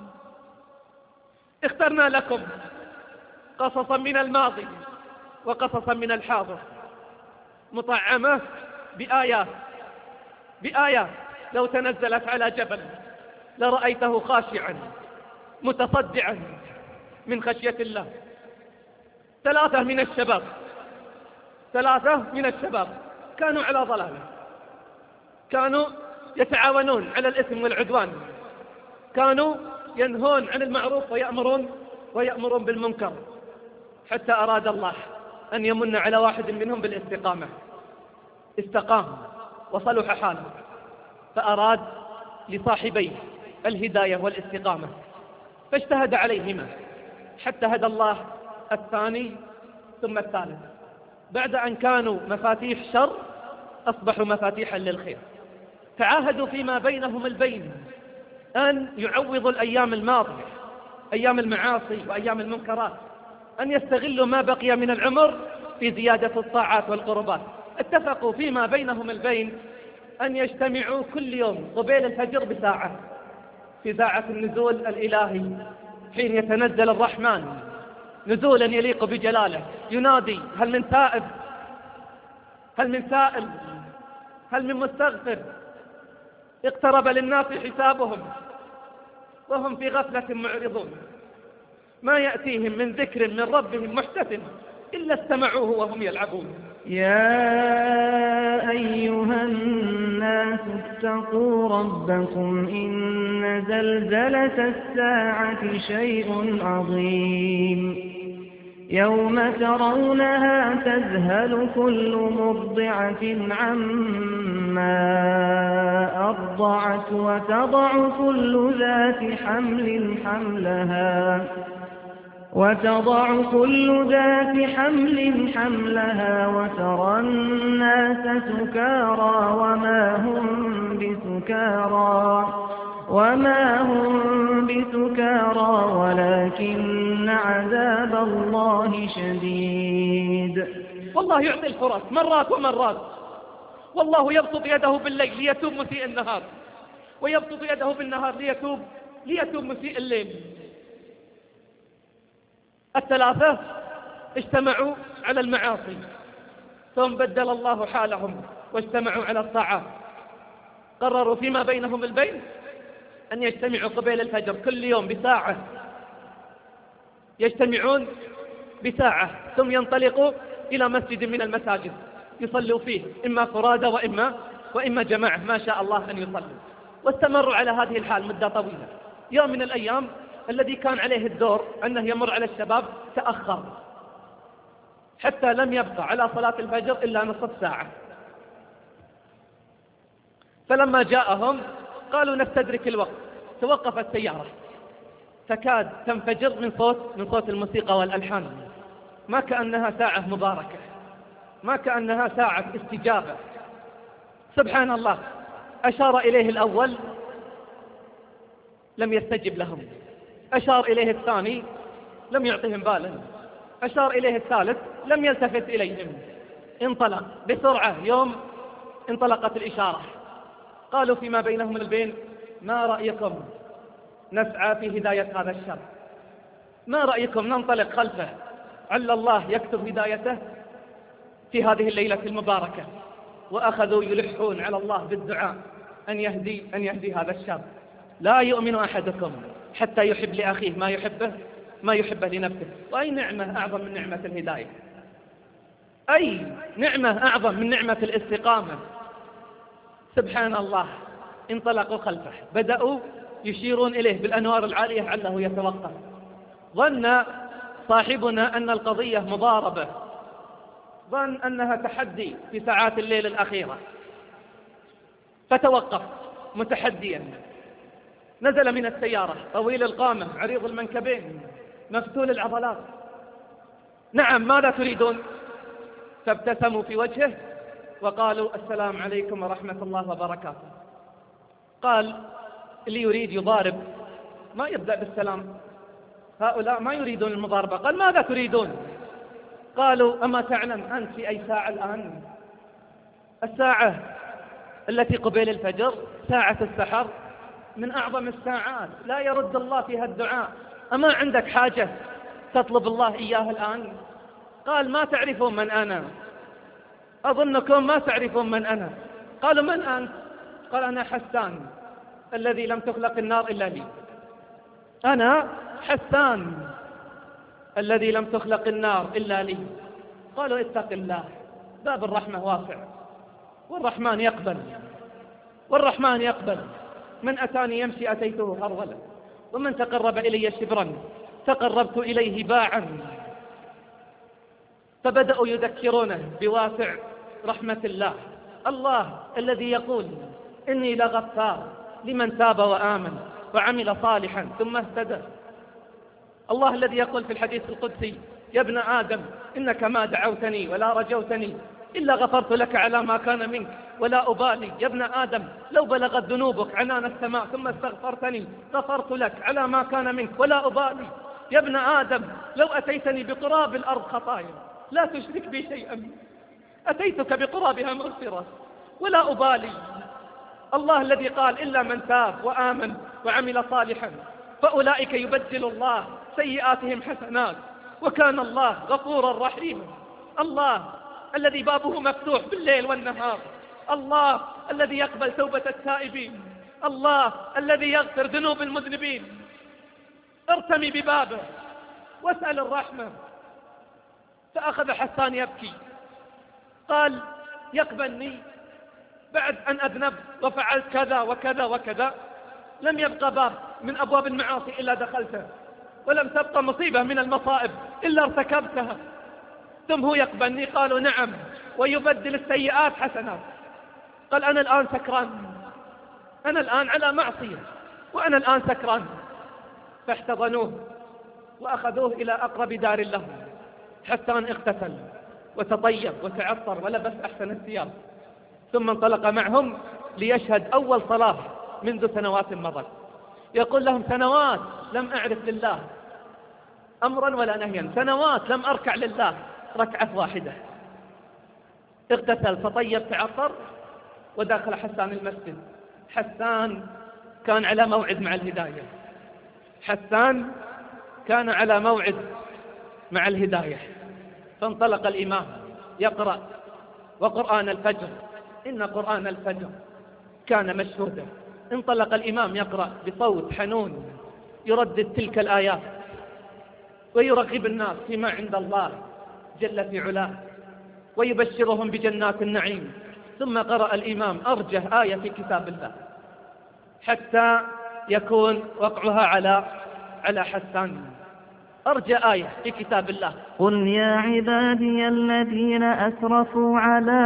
اخترنا لكم قصصا من الماضي وقصصا من الحاضر، مطعمة بآيات بآيات لو تنزلت على جبل لرأيته خاشعا متصدعا من خشية الله. ثلاثة من الشباب ثلاثة من الشباب كانوا على ضلالة، كانوا يتعاونون على الإثم والعدوان، كانوا ينهون عن المعروف ويأمرون ويأمرون بالمنكر، حتى أراد الله أن يمن على واحد منهم بالاستقامة، استقام وصلح حاله، فأراد لصاحبيه الهداية والاستقامة، فاجتهد عليهما حتى هدى الله الثاني ثم الثالث. بعد أن كانوا مفاتيح شر أصبحوا مفاتيحا للخير. تعاهدوا فيما بينهم البين أن يعوضوا الأيام الماضية، أيام المعاصي وأيام المنكرات، أن يستغلوا ما بقي من العمر في زيادة الطاعات والقربات. اتفقوا فيما بينهم البين أن يجتمعوا كل يوم قبيل الفجر بساعة في ساعة النزول الإلهي، حين يتنزل الرحمن نزولا يليق بجلاله، ينادي: هل من تائب؟ هل من سائل؟ هل من مستغفر؟ اقترب للناس حسابهم وهم في غفلة معرضون، ما يأتيهم من ذكر من ربهم محدث إلا استمعوه وهم يلعبون. يا أيها الناس اتقوا ربكم إن زلزلة الساعة شيء عظيم يوم ترونها تذهل كل مرضعة عما أرضعت وتضع كل ذات حمل حملها وتضع كل ذات حمل حملها وترى الناس سكارى وما هم بسكارى وما هم بسكارى ولكن عذاب الله شديد. والله يعطي الفرص مرات ومرات، والله يبسط يده بالليل ليتوب مسيء النهار، ويبسط يده بالنهار ليتوب ليتوب مسيء الليل. الثلاثة اجتمعوا على المعاصي ثم بدل الله حالهم واجتمعوا على الطاعات. قرروا فيما بينهم البين أن يجتمعوا قبيل الفجر كل يوم بساعة، يجتمعون بساعة ثم ينطلقوا إلى مسجد من المساجد يصلوا فيه، إما فرادى وإما, وإما جماعة ما شاء الله أن يصلوا. واستمروا على هذه الحال مدة طويلة. يوم من الأيام الذي كان عليه الدور أنه يمر على الشباب تأخر حتى لم يبقى على صلاة الفجر إلا نصف ساعة، فلما جاءهم قالوا نستدرك الوقت. توقفت السيارة تكاد تنفجر من صوت من صوت الموسيقى والألحان، ما كأنها ساعة مباركة، ما كأنها ساعة استجابة. سبحان الله، أشار إليه الأول لم يستجب لهم. أشار إليه الثاني لم يعطهم بالا. أشار إليه الثالث لم يلتفت إليهم. انطلق بسرعة. يوم انطلقت الإشارة، قالوا فيما بينهم البين: ما رأيكم نسعى في هداية هذا الشر؟ ما رأيكم ننطلق خلفه عل الله يكتب هدايته في هذه الليلة المباركة؟ وأخذوا يلحون على الله بالدعاء أن يهدي أن يهدي هذا الشر. لا يؤمن أحدكم حتى يحب لأخيه ما يحبه ما يحبه لنفسه. وأي نعمة أعظم من نعمة الهداية؟ أي نعمة أعظم من نعمة الاستقامة؟ سبحان الله. انطلقوا خلفه، بدأوا يشيرون إليه بالأنوار العالية عله يتوقف. ظن صاحبنا أن القضية مضاربة، ظن أنها تحدي في ساعات الليل الأخيرة، فتوقف متحديا. نزل من السيارة طويل القامة عريض المنكبين مفتول العضلات. نعم، ماذا تريدون؟ فابتسموا في وجهه وقالوا: السلام عليكم ورحمة الله وبركاته. قال: اللي يريد يضارب ما يبدأ بالسلام، هؤلاء ما يريدون المضاربة. قال: ماذا تريدون؟ قالوا: أما تعلم أنت في أي ساعة الآن؟ الساعة التي قبيل الفجر، ساعة السحر، من أعظم الساعات، لا يرد الله فيها الدعاء. أما عندك حاجة تطلب الله إياها الآن؟ قال: ما تعرفون من أنا، أظنكم ما تعرفون من أنا. قالوا: من أنت؟ قال: أنا حسان الذي لم تخلق النار إلا لي. أنا حسان الذي لم تخلق النار إلا لي. قالوا: اتق الله، باب الرحمة واسع، والرحمن يقبل والرحمن يقبل. من أتاني يمشي أتيته هرولا، ومن تقرب إلي شبرا تقربت إليه باعا. فبدأوا يذكرونه بواسع رحمة الله، الله الذي يقول: إني لغفار لمن تاب وآمن وعمل صالحا ثم اهتدى. الله الذي يقول في الحديث القدسي: يا ابن آدم إنك ما دعوتني ولا رجوتني إلا غفرت لك على ما كان منك ولا أبالي. يا ابن آدم لو بلغت ذنوبك عنان السماء ثم استغفرتني غفرت لك على ما كان منك ولا أبالي. يا ابن آدم لو أتيتني بقراب الأرض خطايا لا تشرك بي شيئا أتيتك بقرابها مغفرة ولا أبالي. الله الذي قال: إلا من تاب وآمن وعمل صالحا فأولئك يبدل الله سيئاتهم حسنات وكان الله غفورا رحيما. الله الذي بابه مفتوح بالليل والنهار، الله الذي يقبل توبة التائبين، الله الذي يغفر ذنوب المذنبين. ارتمي ببابه واسأل الرحمة. فأخذ حسان يبكي، قال: يقبلني بعد أن أذنب وفعلت كذا وكذا وكذا؟ لم يبقى باب من أبواب المعاصي إلا دخلته، ولم تبقى مصيبة من المصائب إلا ارتكبتها، ثم هو يقبلني؟ قالوا: نعم، ويبدل السيئات حسنات. قال: أنا الآن سكران، أنا الآن على معصية، وأنا الآن سكران. فاحتضنوه وأخذوه إلى أقرب دار له. حسان اغتسل وتطيب وتعطر ولبس أحسن الثياب، ثم انطلق معهم ليشهد أول صلاة منذ سنوات مضت. يقول لهم: سنوات لم أعرف لله أمرا ولا نهيا، سنوات لم أركع لله ركعة واحدة. اغتسل تطيب تعطر وداخل حسان المسجد. حسان كان على موعد مع الهداية، حسان كان على موعد مع الهداية. فانطلق الإمام يقرأ، وقرآن الفجر إن قرآن الفجر كان مشهودا. انطلق الإمام يقرأ بصوت حنون يردد تلك الآيات ويرغب الناس فيما عند الله جل في علاه ويبشرهم بجنات النعيم. ثم قرأ الإمام أرجه آية في كتاب الله حتى يكون وقعها على على حسان. أرجى آية في كتاب الله: قل يا عبادي الذين أسرفوا على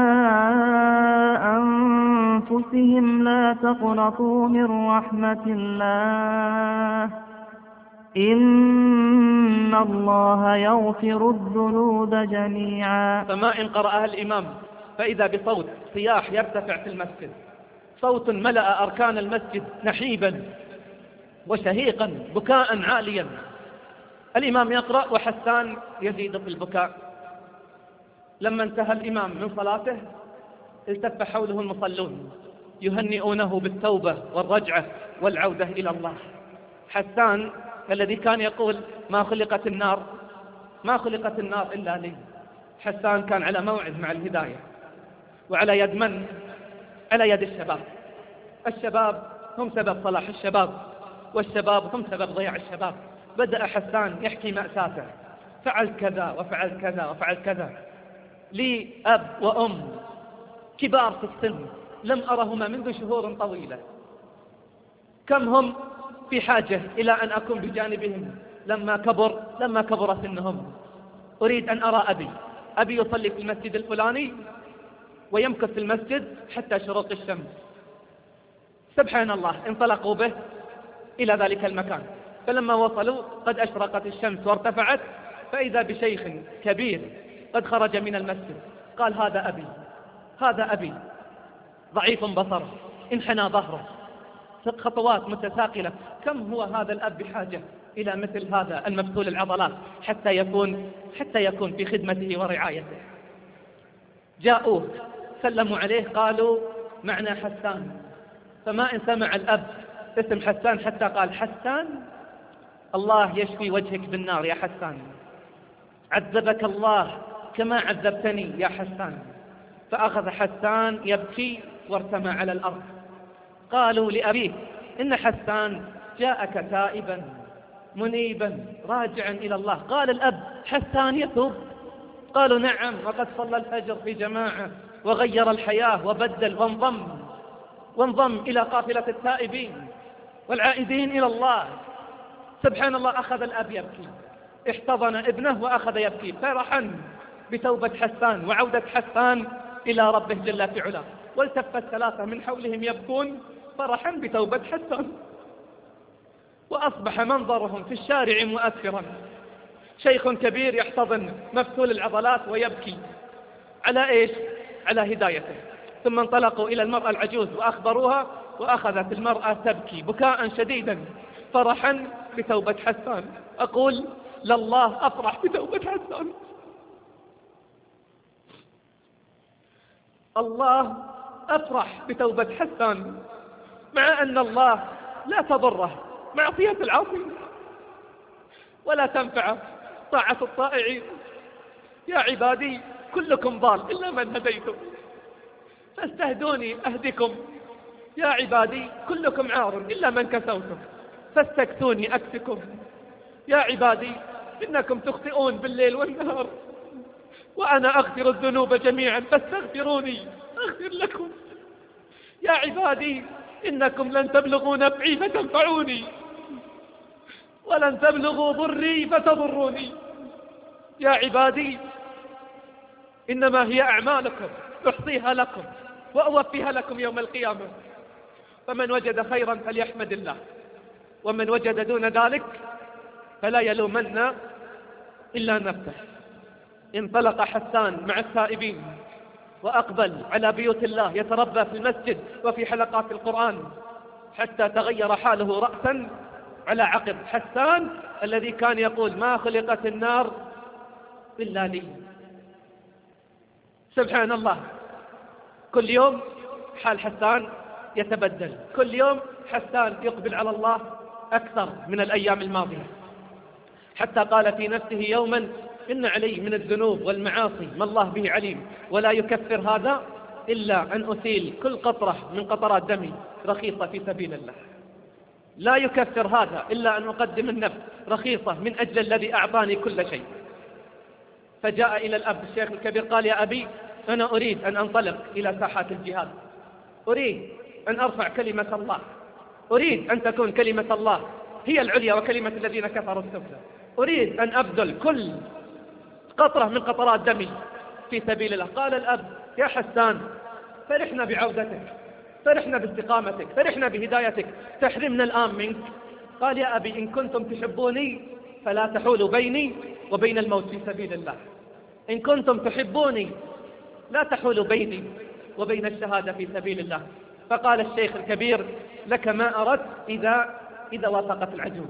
أنفسهم لا تقنطوا من رحمة الله إن الله يغفر الذنوب جميعا. فما إن قرأها الإمام فإذا بصوت صياح يرتفع في المسجد، صوت ملأ أركان المسجد نحيبا وشهيقا بكاء عاليا. الإمام يقرأ وحسان يزيد في البكاء. لما انتهى الإمام من صلاته التف حوله المصلون يهنئونه بالتوبة والرجعة والعودة إلى الله. حسان الذي كان يقول ما خلقت النار ما خلقت النار إلا لي، حسان كان على موعد مع الهداية، وعلى يد من؟ على يد الشباب. الشباب هم سبب صلاح الشباب، والشباب هم سبب ضياع الشباب. بدأ حسان يحكي مأساته، فعل كذا وفعل كذا وفعل كذا. لي أب وأم كبار في السن لم أرهما منذ شهور طويلة، كم هم في حاجة إلى أن أكون بجانبهم لما كبر لما كبر سنهم. أريد أن أرى أبي أبي يصلي في المسجد الفلاني ويمكث في المسجد حتى شروق الشمس. سبحان الله، انطلقوا به إلى ذلك المكان، فلما وصلوا قد أشرقت الشمس وارتفعت، فإذا بشيخ كبير قد خرج من المسجد. قال هذا أبي هذا أبي ضعيف بصره، انحنى ظهره، خطوات متثاقلة. كم هو هذا الأب بحاجة إلى مثل هذا المبذول العضلات حتى يكون حتى يكون في خدمته ورعايته. جاءوه سلموا عليه قالوا معنا حسان، فما إن سمع الأب اسم حسان حتى قال حسان الله يشفي وجهك بالنار يا حسان، عذبك الله كما عذبتني يا حسان. فأخذ حسان يبكي وارتمى على الأرض. قالوا لأبيه إن حسان جاءك تائبا منيبا راجعا إلى الله. قال الأب حسان يتوب؟ قالوا نعم، وقد صلى الفجر في جماعة وغير الحياة وبدل وانضم وانضم إلى قافلة التائبين والعائدين إلى الله. سبحان الله، أخذ الأب يبكي، احتضن ابنه وأخذ يبكي فرحا بتوبة حسان وعودة حسان إلى ربه جل في علاه. والتف الثلاثة من حولهم يبكون فرحا بتوبة حسان، وأصبح منظرهم في الشارع مؤثرا. شيخ كبير يحتضن مفتول العضلات ويبكي على إيش؟ على هدايته. ثم انطلقوا إلى المرأة العجوز وأخبروها، وأخذت المرأة تبكي بكاء شديدا فرحا بتوبة حسان. أقول لله أفرح بتوبة حسان. الله أفرح بتوبة حسان، مع أن الله لا تضره معصية العاصي ولا تنفع طاعة الطائعين. يا عبادي كلكم ضال إلا من هديتم فاستهدوني أهدكم. يا عبادي كلكم عار إلا من كسوتم فاستكسوني أكسكم. يا عبادي إنكم تخطئون بالليل والنهار وأنا أغفر الذنوب جميعا فاستغفروني أغفر لكم. يا عبادي إنكم لن تبلغوا نفعي فتنفعوني ولن تبلغوا ضري فتضروني. يا عبادي إنما هي أعمالكم أحصيها لكم وأوفيها لكم يوم القيامة. فمن وجد خيرا فليحمد الله، ومن وجد دون ذلك فلا يلومن إلا نفسه. انطلق حسان مع التائبين وأقبل على بيوت الله يتربى في المسجد وفي حلقات القرآن حتى تغير حاله رأسا على عقب. حسان الذي كان يقول ما خلقت النار إلا لي. سبحان الله، كل يوم حال حسان يتبدل، كل يوم حسان يقبل على الله أكثر من الأيام الماضية، حتى قال في نفسه يوما إن علي من الذنوب والمعاصي ما الله به عليم، ولا يكفر هذا إلا أن أسيل كل قطرة من قطرات دمي رخيصة في سبيل الله. لا يكفر هذا إلا أن أقدم النفس رخيصة من أجل الذي أعطاني كل شيء. فجاء إلى الأب الشيخ الكبير قال يا أبي أنا أريد أن أنطلق إلى ساحات الجهاد، أريد أن أرفع كلمة الله، أريد أن تكون كلمة الله هي العليا وكلمة الذين كفروا السفلى، أريد أن أبذل كل قطرة من قطرات دمي في سبيل الله. قال الأب يا حسان فرحنا بعودتك، فرحنا باستقامتك، فرحنا بهدايتك، تحرمنا الآن منك. قال يا أبي إن كنتم تحبوني فلا تحولوا بيني وبين الموت في سبيل الله، إن كنتم تحبوني لا تحولوا بيني وبين الشهادة في سبيل الله. فقال الشيخ الكبير لك ما أردت إذا إذا وافقت العجوز،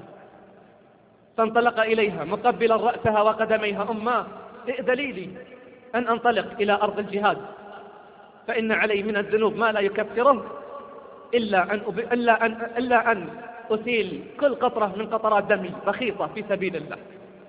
فانطلق إليها مقبلا رأسها وقدميها: أماه ائذني لي أن أنطلق إلى أرض الجهاد، فإن علي من الذنوب ما لا يكفره إلا أن, أب... إلا أن... إلا أن أسيل كل قطرة من قطرات دمي رخيصة في سبيل الله.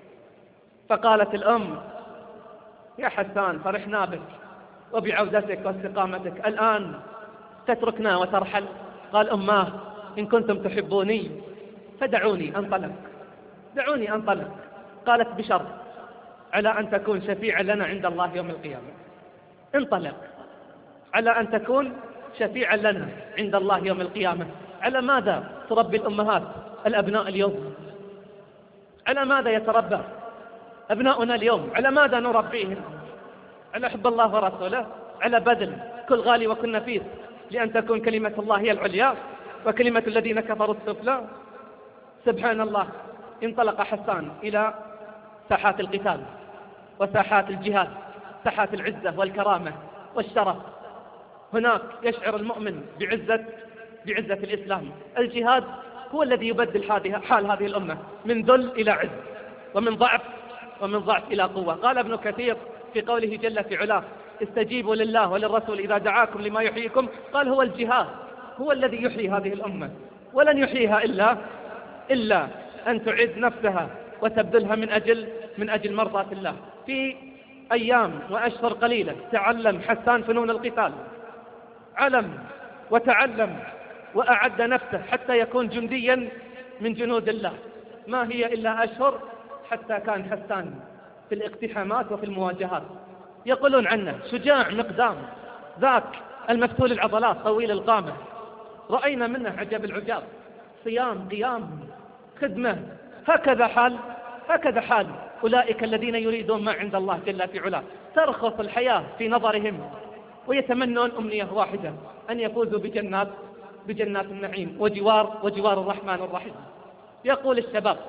فقالت الأم: يا حسان فرحنا بك وبعودتك واستقامتك، الآن تتركنا وترحل؟ قال: أماه إن كنتم تحبوني فدعوني أنطلق، دعوني أنطلق. قالت: بشرط، على أن تكون شفيعا لنا عند الله يوم القيامة. انطلق على أن تكون شفيعا لنا عند الله يوم القيامة. على ماذا تربي الأمهات الأبناء اليوم؟ على ماذا يتربى أبناؤنا اليوم؟ على ماذا نربيهم؟ على حب الله ورسوله، على بذل كل غالي وكل نفيس لأن تكون كلمة الله هي العليا وكلمة الذين كفروا السفلى. سبحان الله. انطلق حسان إلى ساحات القتال وساحات الجهاد، ساحات العزة والكرامة والشرف. هناك يشعر المؤمن بعزة بعزة الإسلام. الجهاد هو الذي يبدل حال هذه الأمة من ذل إلى عز، ومن ضعف ومن ضعف إلى قوة. قال ابن كثير في قوله جل في علاه: استجيبوا لله وللرسول إذا دعاكم لما يحييكم. قال: هو الجهاد هو الذي يحيي هذه الأمة، ولن يحييها إلا إلا أن تعد نفسها وتبذلها من أجل من أجل مرضاة الله. في أيام وأشهر قليلة تعلم حسان فنون القتال، علم وتعلم وأعد نفسه حتى يكون جنديا من جنود الله. ما هي إلا أشهر حتى كان حسان في الاقتحامات وفي المواجهات. يقولون عنه شجاع مقدام، ذاك المفتول العضلات طويل القامة. رأينا منه عجب العجاب، صيام قيام خدمة. هكذا حال هكذا حال أولئك الذين يريدون ما عند الله جل في علاه. ترخص الحياة في نظرهم ويتمنون أمنية واحدة: أن يفوزوا بجنات بجنات النعيم وجوار وجوار الرحمن الرحيم. يقول الشباب: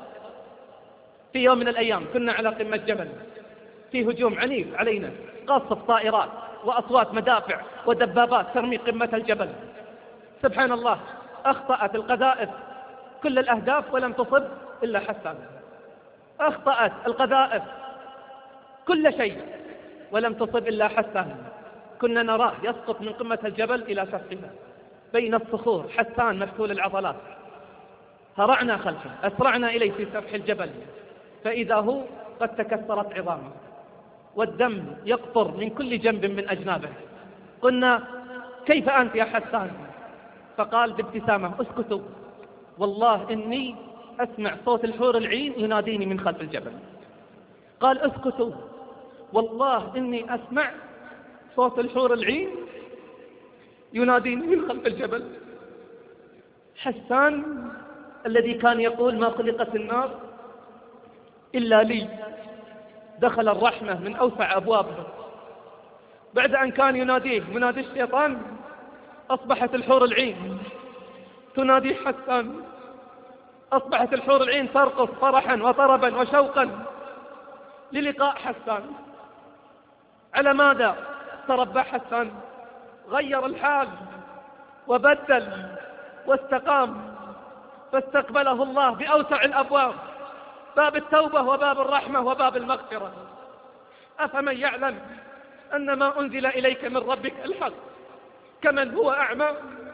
في يوم من الأيام كنا على قمة جبل، في هجوم عنيف علينا، قصف طائرات وأصوات مدافع ودبابات ترمي قمة الجبل. سبحان الله، أخطأت القذائف كل الأهداف ولم تصب إلا حسان. أخطأت القذائف كل شيء ولم تصب إلا حسان. كنا نراه يسقط من قمة الجبل إلى سفحها بين الصخور. حسان مفتول العضلات. هرعنا خلفه، أسرعنا إليه في سفح الجبل، فإذا هو قد تكسرت عظامه والدم يقطر من كل جنب من أجنابه. قلنا: كيف أنت يا حسان؟ فقال بابتسامة: اسكتوا، والله إني أسمع صوت الحور العين يناديني من خلف الجبل. قال: اسكتوا، والله إني أسمع صوت الحور العين يناديني من خلف الجبل. حسان الذي كان يقول: ما خلقت النار إلا لي، دخل الرحمة من أوسع أبوابها. بعد أن كان يناديه منادي الشيطان، أصبحت الحور العين تنادي حسان. أصبحت الحور العين ترقص فرحا وطربا وشوقا للقاء حسان. على ماذا تربى حسان؟ غير الحال وبدل واستقام، فاستقبله الله بأوسع الأبواب، باب التوبة وباب الرحمة وباب المغفرة. أفمن يعلم أن ما أنزل إليك من ربك الحق كمن هو أعمى؟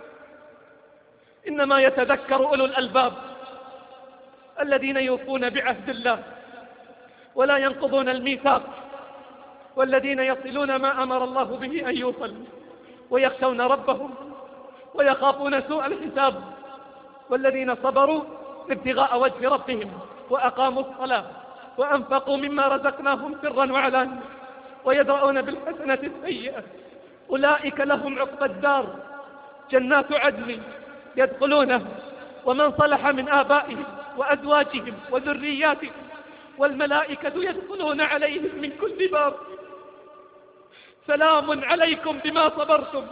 إنما يتذكر أولو الألباب الذين يوفون بعهد الله ولا ينقضون الميثاق، والذين يصلون ما أمر الله به أن يوصل، ويخشون ربهم ويخافون سوء الحساب، والذين صبروا ابتغاء وجه ربهم وأقاموا الصلاة وأنفقوا مما رزقناهم سرا وعلانية ويدرؤون بالحسنة السيئة أولئك لهم عقبى الدار جنات عدن يدخلونه ومن صلح من آبائهم وأزواجهم وذرياتهم والملائكة يدخلون عليهم من كل باب سلام عليكم بما صبرتم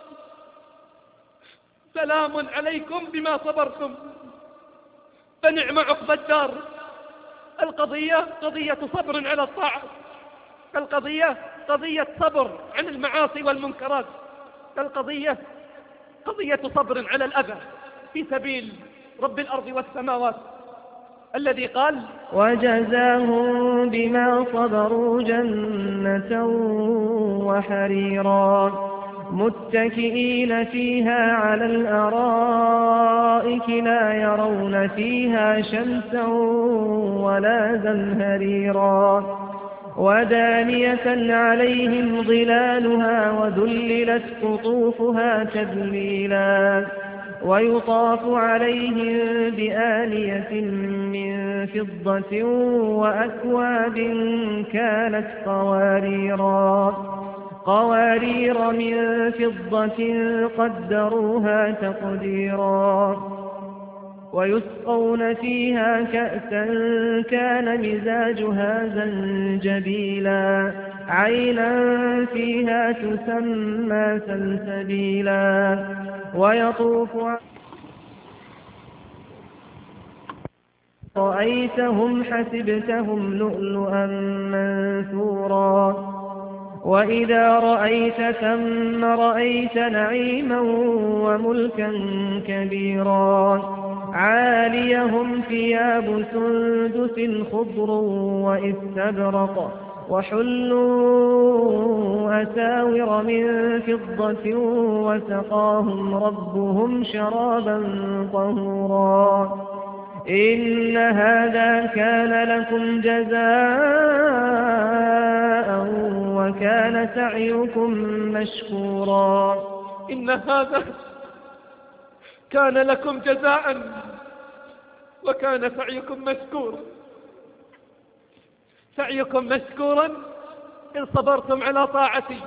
سلام عليكم بما صبرتم فنعم عقبى الدار. القضية قضية صبر على الطاعة، القضية قضية صبر عن المعاصي والمنكرات، القضية قضية صبر على الأذى في سبيل رب الأرض والسماوات الذي قال: وجزاهم بما صبروا جنة وحريرا متكئين فيها على الأرائك لا يرون فيها شمسا ولا زمهريرا ودانية عليهم ظلالها وذللت قطوفها تذليلا ويطاف عليهم بآنية من فضة وأكواب كانت قواريرا قوارير من فضة قدروها تقديرا ويسقون فيها كأسا كان مزاجها زنجبيلا عينا فيها تسمى سلسبيلا ويطوف رأيتهم حسبتهم لؤلؤا منثورا وإذا رأيت ثم رأيت نعيما وملكا كبيرا عاليهم ثياب سندس خضر وإستبرق وحلوا أساور من فضة وسقاهم ربهم شرابا طهورا إن هذا كان لكم جزاء وكان سعيكم مشكورا. إن هذا كان لكم جزاء وكان سعيكم مشكورا. سعيكم مشكورا إن صبرتم على طاعتي،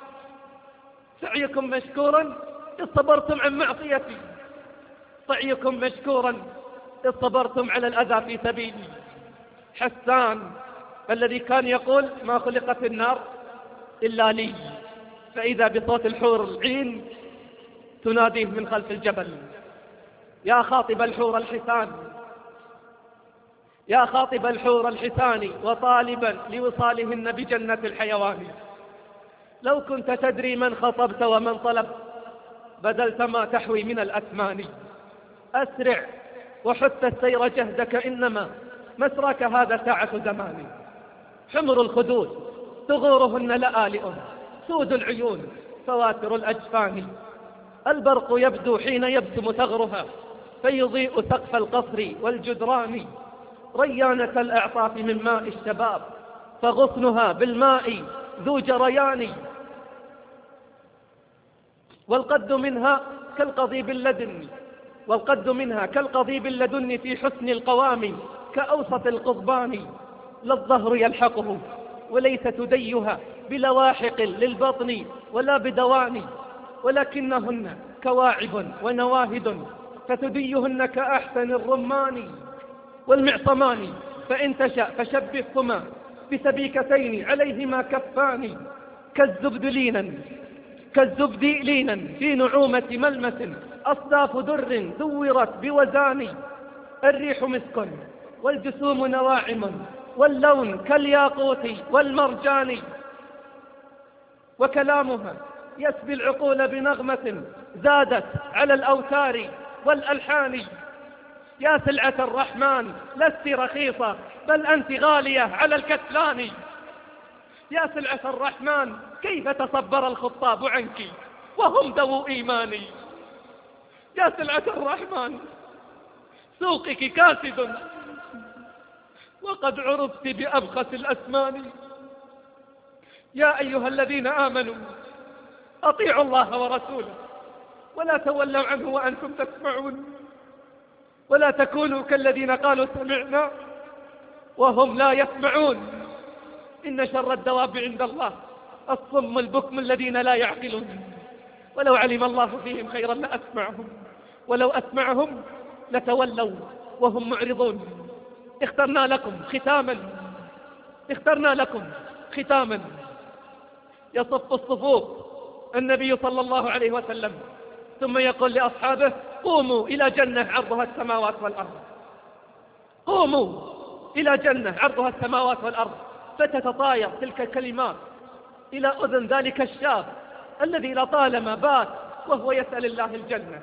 سعيكم مشكورا إن صبرتم عن معصيتي، سعيكم مشكورا إن صبرتم على الأذى في سبيلي. حسان الذي كان يقول: ما خلقت النار إلا لي، فإذا بصوت الحور العين تناديه من خلف الجبل: يا خاطب الحور الحسان، يا خاطب الحور الحسان وطالبا لوصالهن بجنة الحيوان، لو كنت تدري من خطبت ومن طلب بذلت ما تحوي من الأثمان. أسرع وحث السير جهدك، إنما مسرك هذا ساعة زمان. حمر الخدود ثغورهن لآلئ، سود العيون فواتر الأجفان، البرق يبدو حين يبسم ثغرها فيضيء سقف القصر والجدران، ريانة الأعطاف من ماء الشباب فغصنها بالماء ذو جريان، والقد منها كالقضيب اللدن والقد منها كالقضيب اللدن في حسن القوام كأوسط القضبان، لا الظهر يلحقه وليس تديها بلواحق للبطن ولا بدوان، ولكنهن كواعب ونواهد فتديهن كأحسن الرمان والمعصمان، فإن تشأ فشبههما بسبيكتين عليهما كفان، كالزبد لينا كالزبد لينا في نعومة ملمس، أصداف در ذورت بوزان، الريح مسك والجسوم نواعم واللون كالياقوت والمرجان، وكلامها يسبي العقول بنغمة زادت على الأوتار والألحان. يا سلعة الرحمن لست رخيصة بل أنت غالية على الكتلان، يا سلعة الرحمن كيف تصبر الخطاب عنك وهم ذو إيماني، يا سلعة الرحمن سوقك كاسد وقد عرضت بأبخس الأثمان. يا أيها الذين آمنوا أطيعوا الله ورسوله ولا تولوا عنه وأنتم تسمعون، ولا تكونوا كالذين قالوا سمعنا وهم لا يسمعون، إن شر الدواب عند الله الصم البكم الذين لا يعقلون، ولو علم الله فيهم خيرا لأسمعهم ولو أسمعهم لتولوا وهم معرضون. اخترنا لكم ختاما اخترنا لكم ختاما يصف الصفوف النبي صلى الله عليه وسلم ثم يقول لأصحابه: قوموا إلى جنة عرضها السماوات والأرض، قوموا إلى جنة عرضها السماوات والأرض، فتتطاير تلك الكلمات إلى أذن ذلك الشاب الذي لطالما بات وهو يسأل الله الجنة.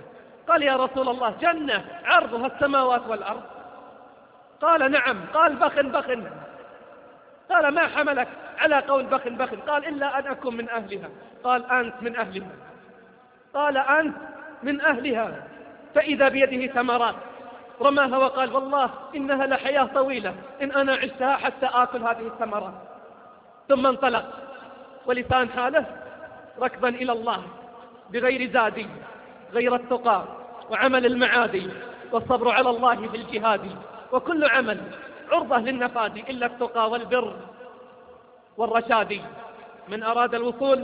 قال يا رسول الله جنة عرضها السماوات والأرض؟ قال نعم. قال بخ بخ. قال ما حملك على قول بخ بخ؟ قال إلا أن أكون من أهلها. قال أنت من أهلها. قال أنت من أهلها. فإذا بيده ثمرات رماها وقال والله إنها لحياة طويلة إن أنا عشتها حتى آكل هذه الثمرات. ثم انطلق ولسان حاله ركبا إلى الله بغير زاد غير التقى وعمل المعادي والصبر على الله في الجهاد، وكل عمل عرضة للنفاد إلا التقى والبر والرشاد. من أراد الوصول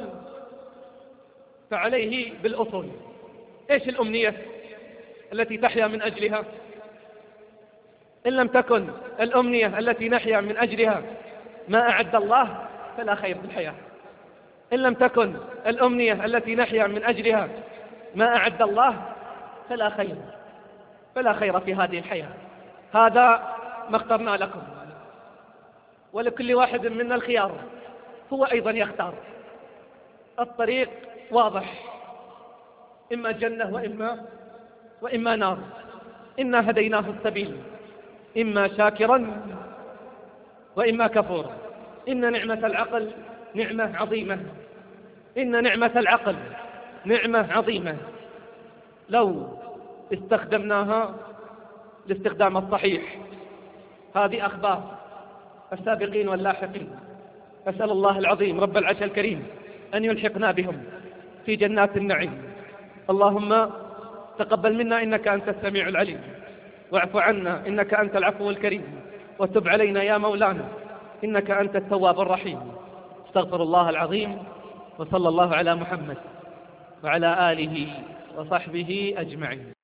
فعليه بالأصول. إيش الأمنية التي تحيا من أجلها؟ إن لم تكن الأمنية التي نحيا من أجلها ما أعد الله فلا خير في الحياة. إن لم تكن الأمنية التي نحيا من أجلها ما أعد الله فلا خير فلا خير في هذه الحياة. هذا ما اخترنا لكم، ولكل واحد منا الخيار، هو أيضا يختار. الطريق واضح، إما جنة وإما وإما نار. إنا هديناه السبيل إما شاكرا وإما كفورا. إن نعمة العقل نعمة عظيمة. إن نعمة العقل نعمة عظيمة لو استخدمناها الاستخدام الصحيح. هذه أخبار السابقين واللاحقين. أسأل الله العظيم رب العرش الكريم أن يلحقنا بهم في جنات النعيم. اللهم تقبل منا إنك أنت السميع العليم، واعف عنا إنك أنت العفو الكريم، وتب علينا يا مولانا إنك أنت التواب الرحيم. استغفر الله العظيم، وصلى الله على محمد وعلى آله وصحبه أجمعين.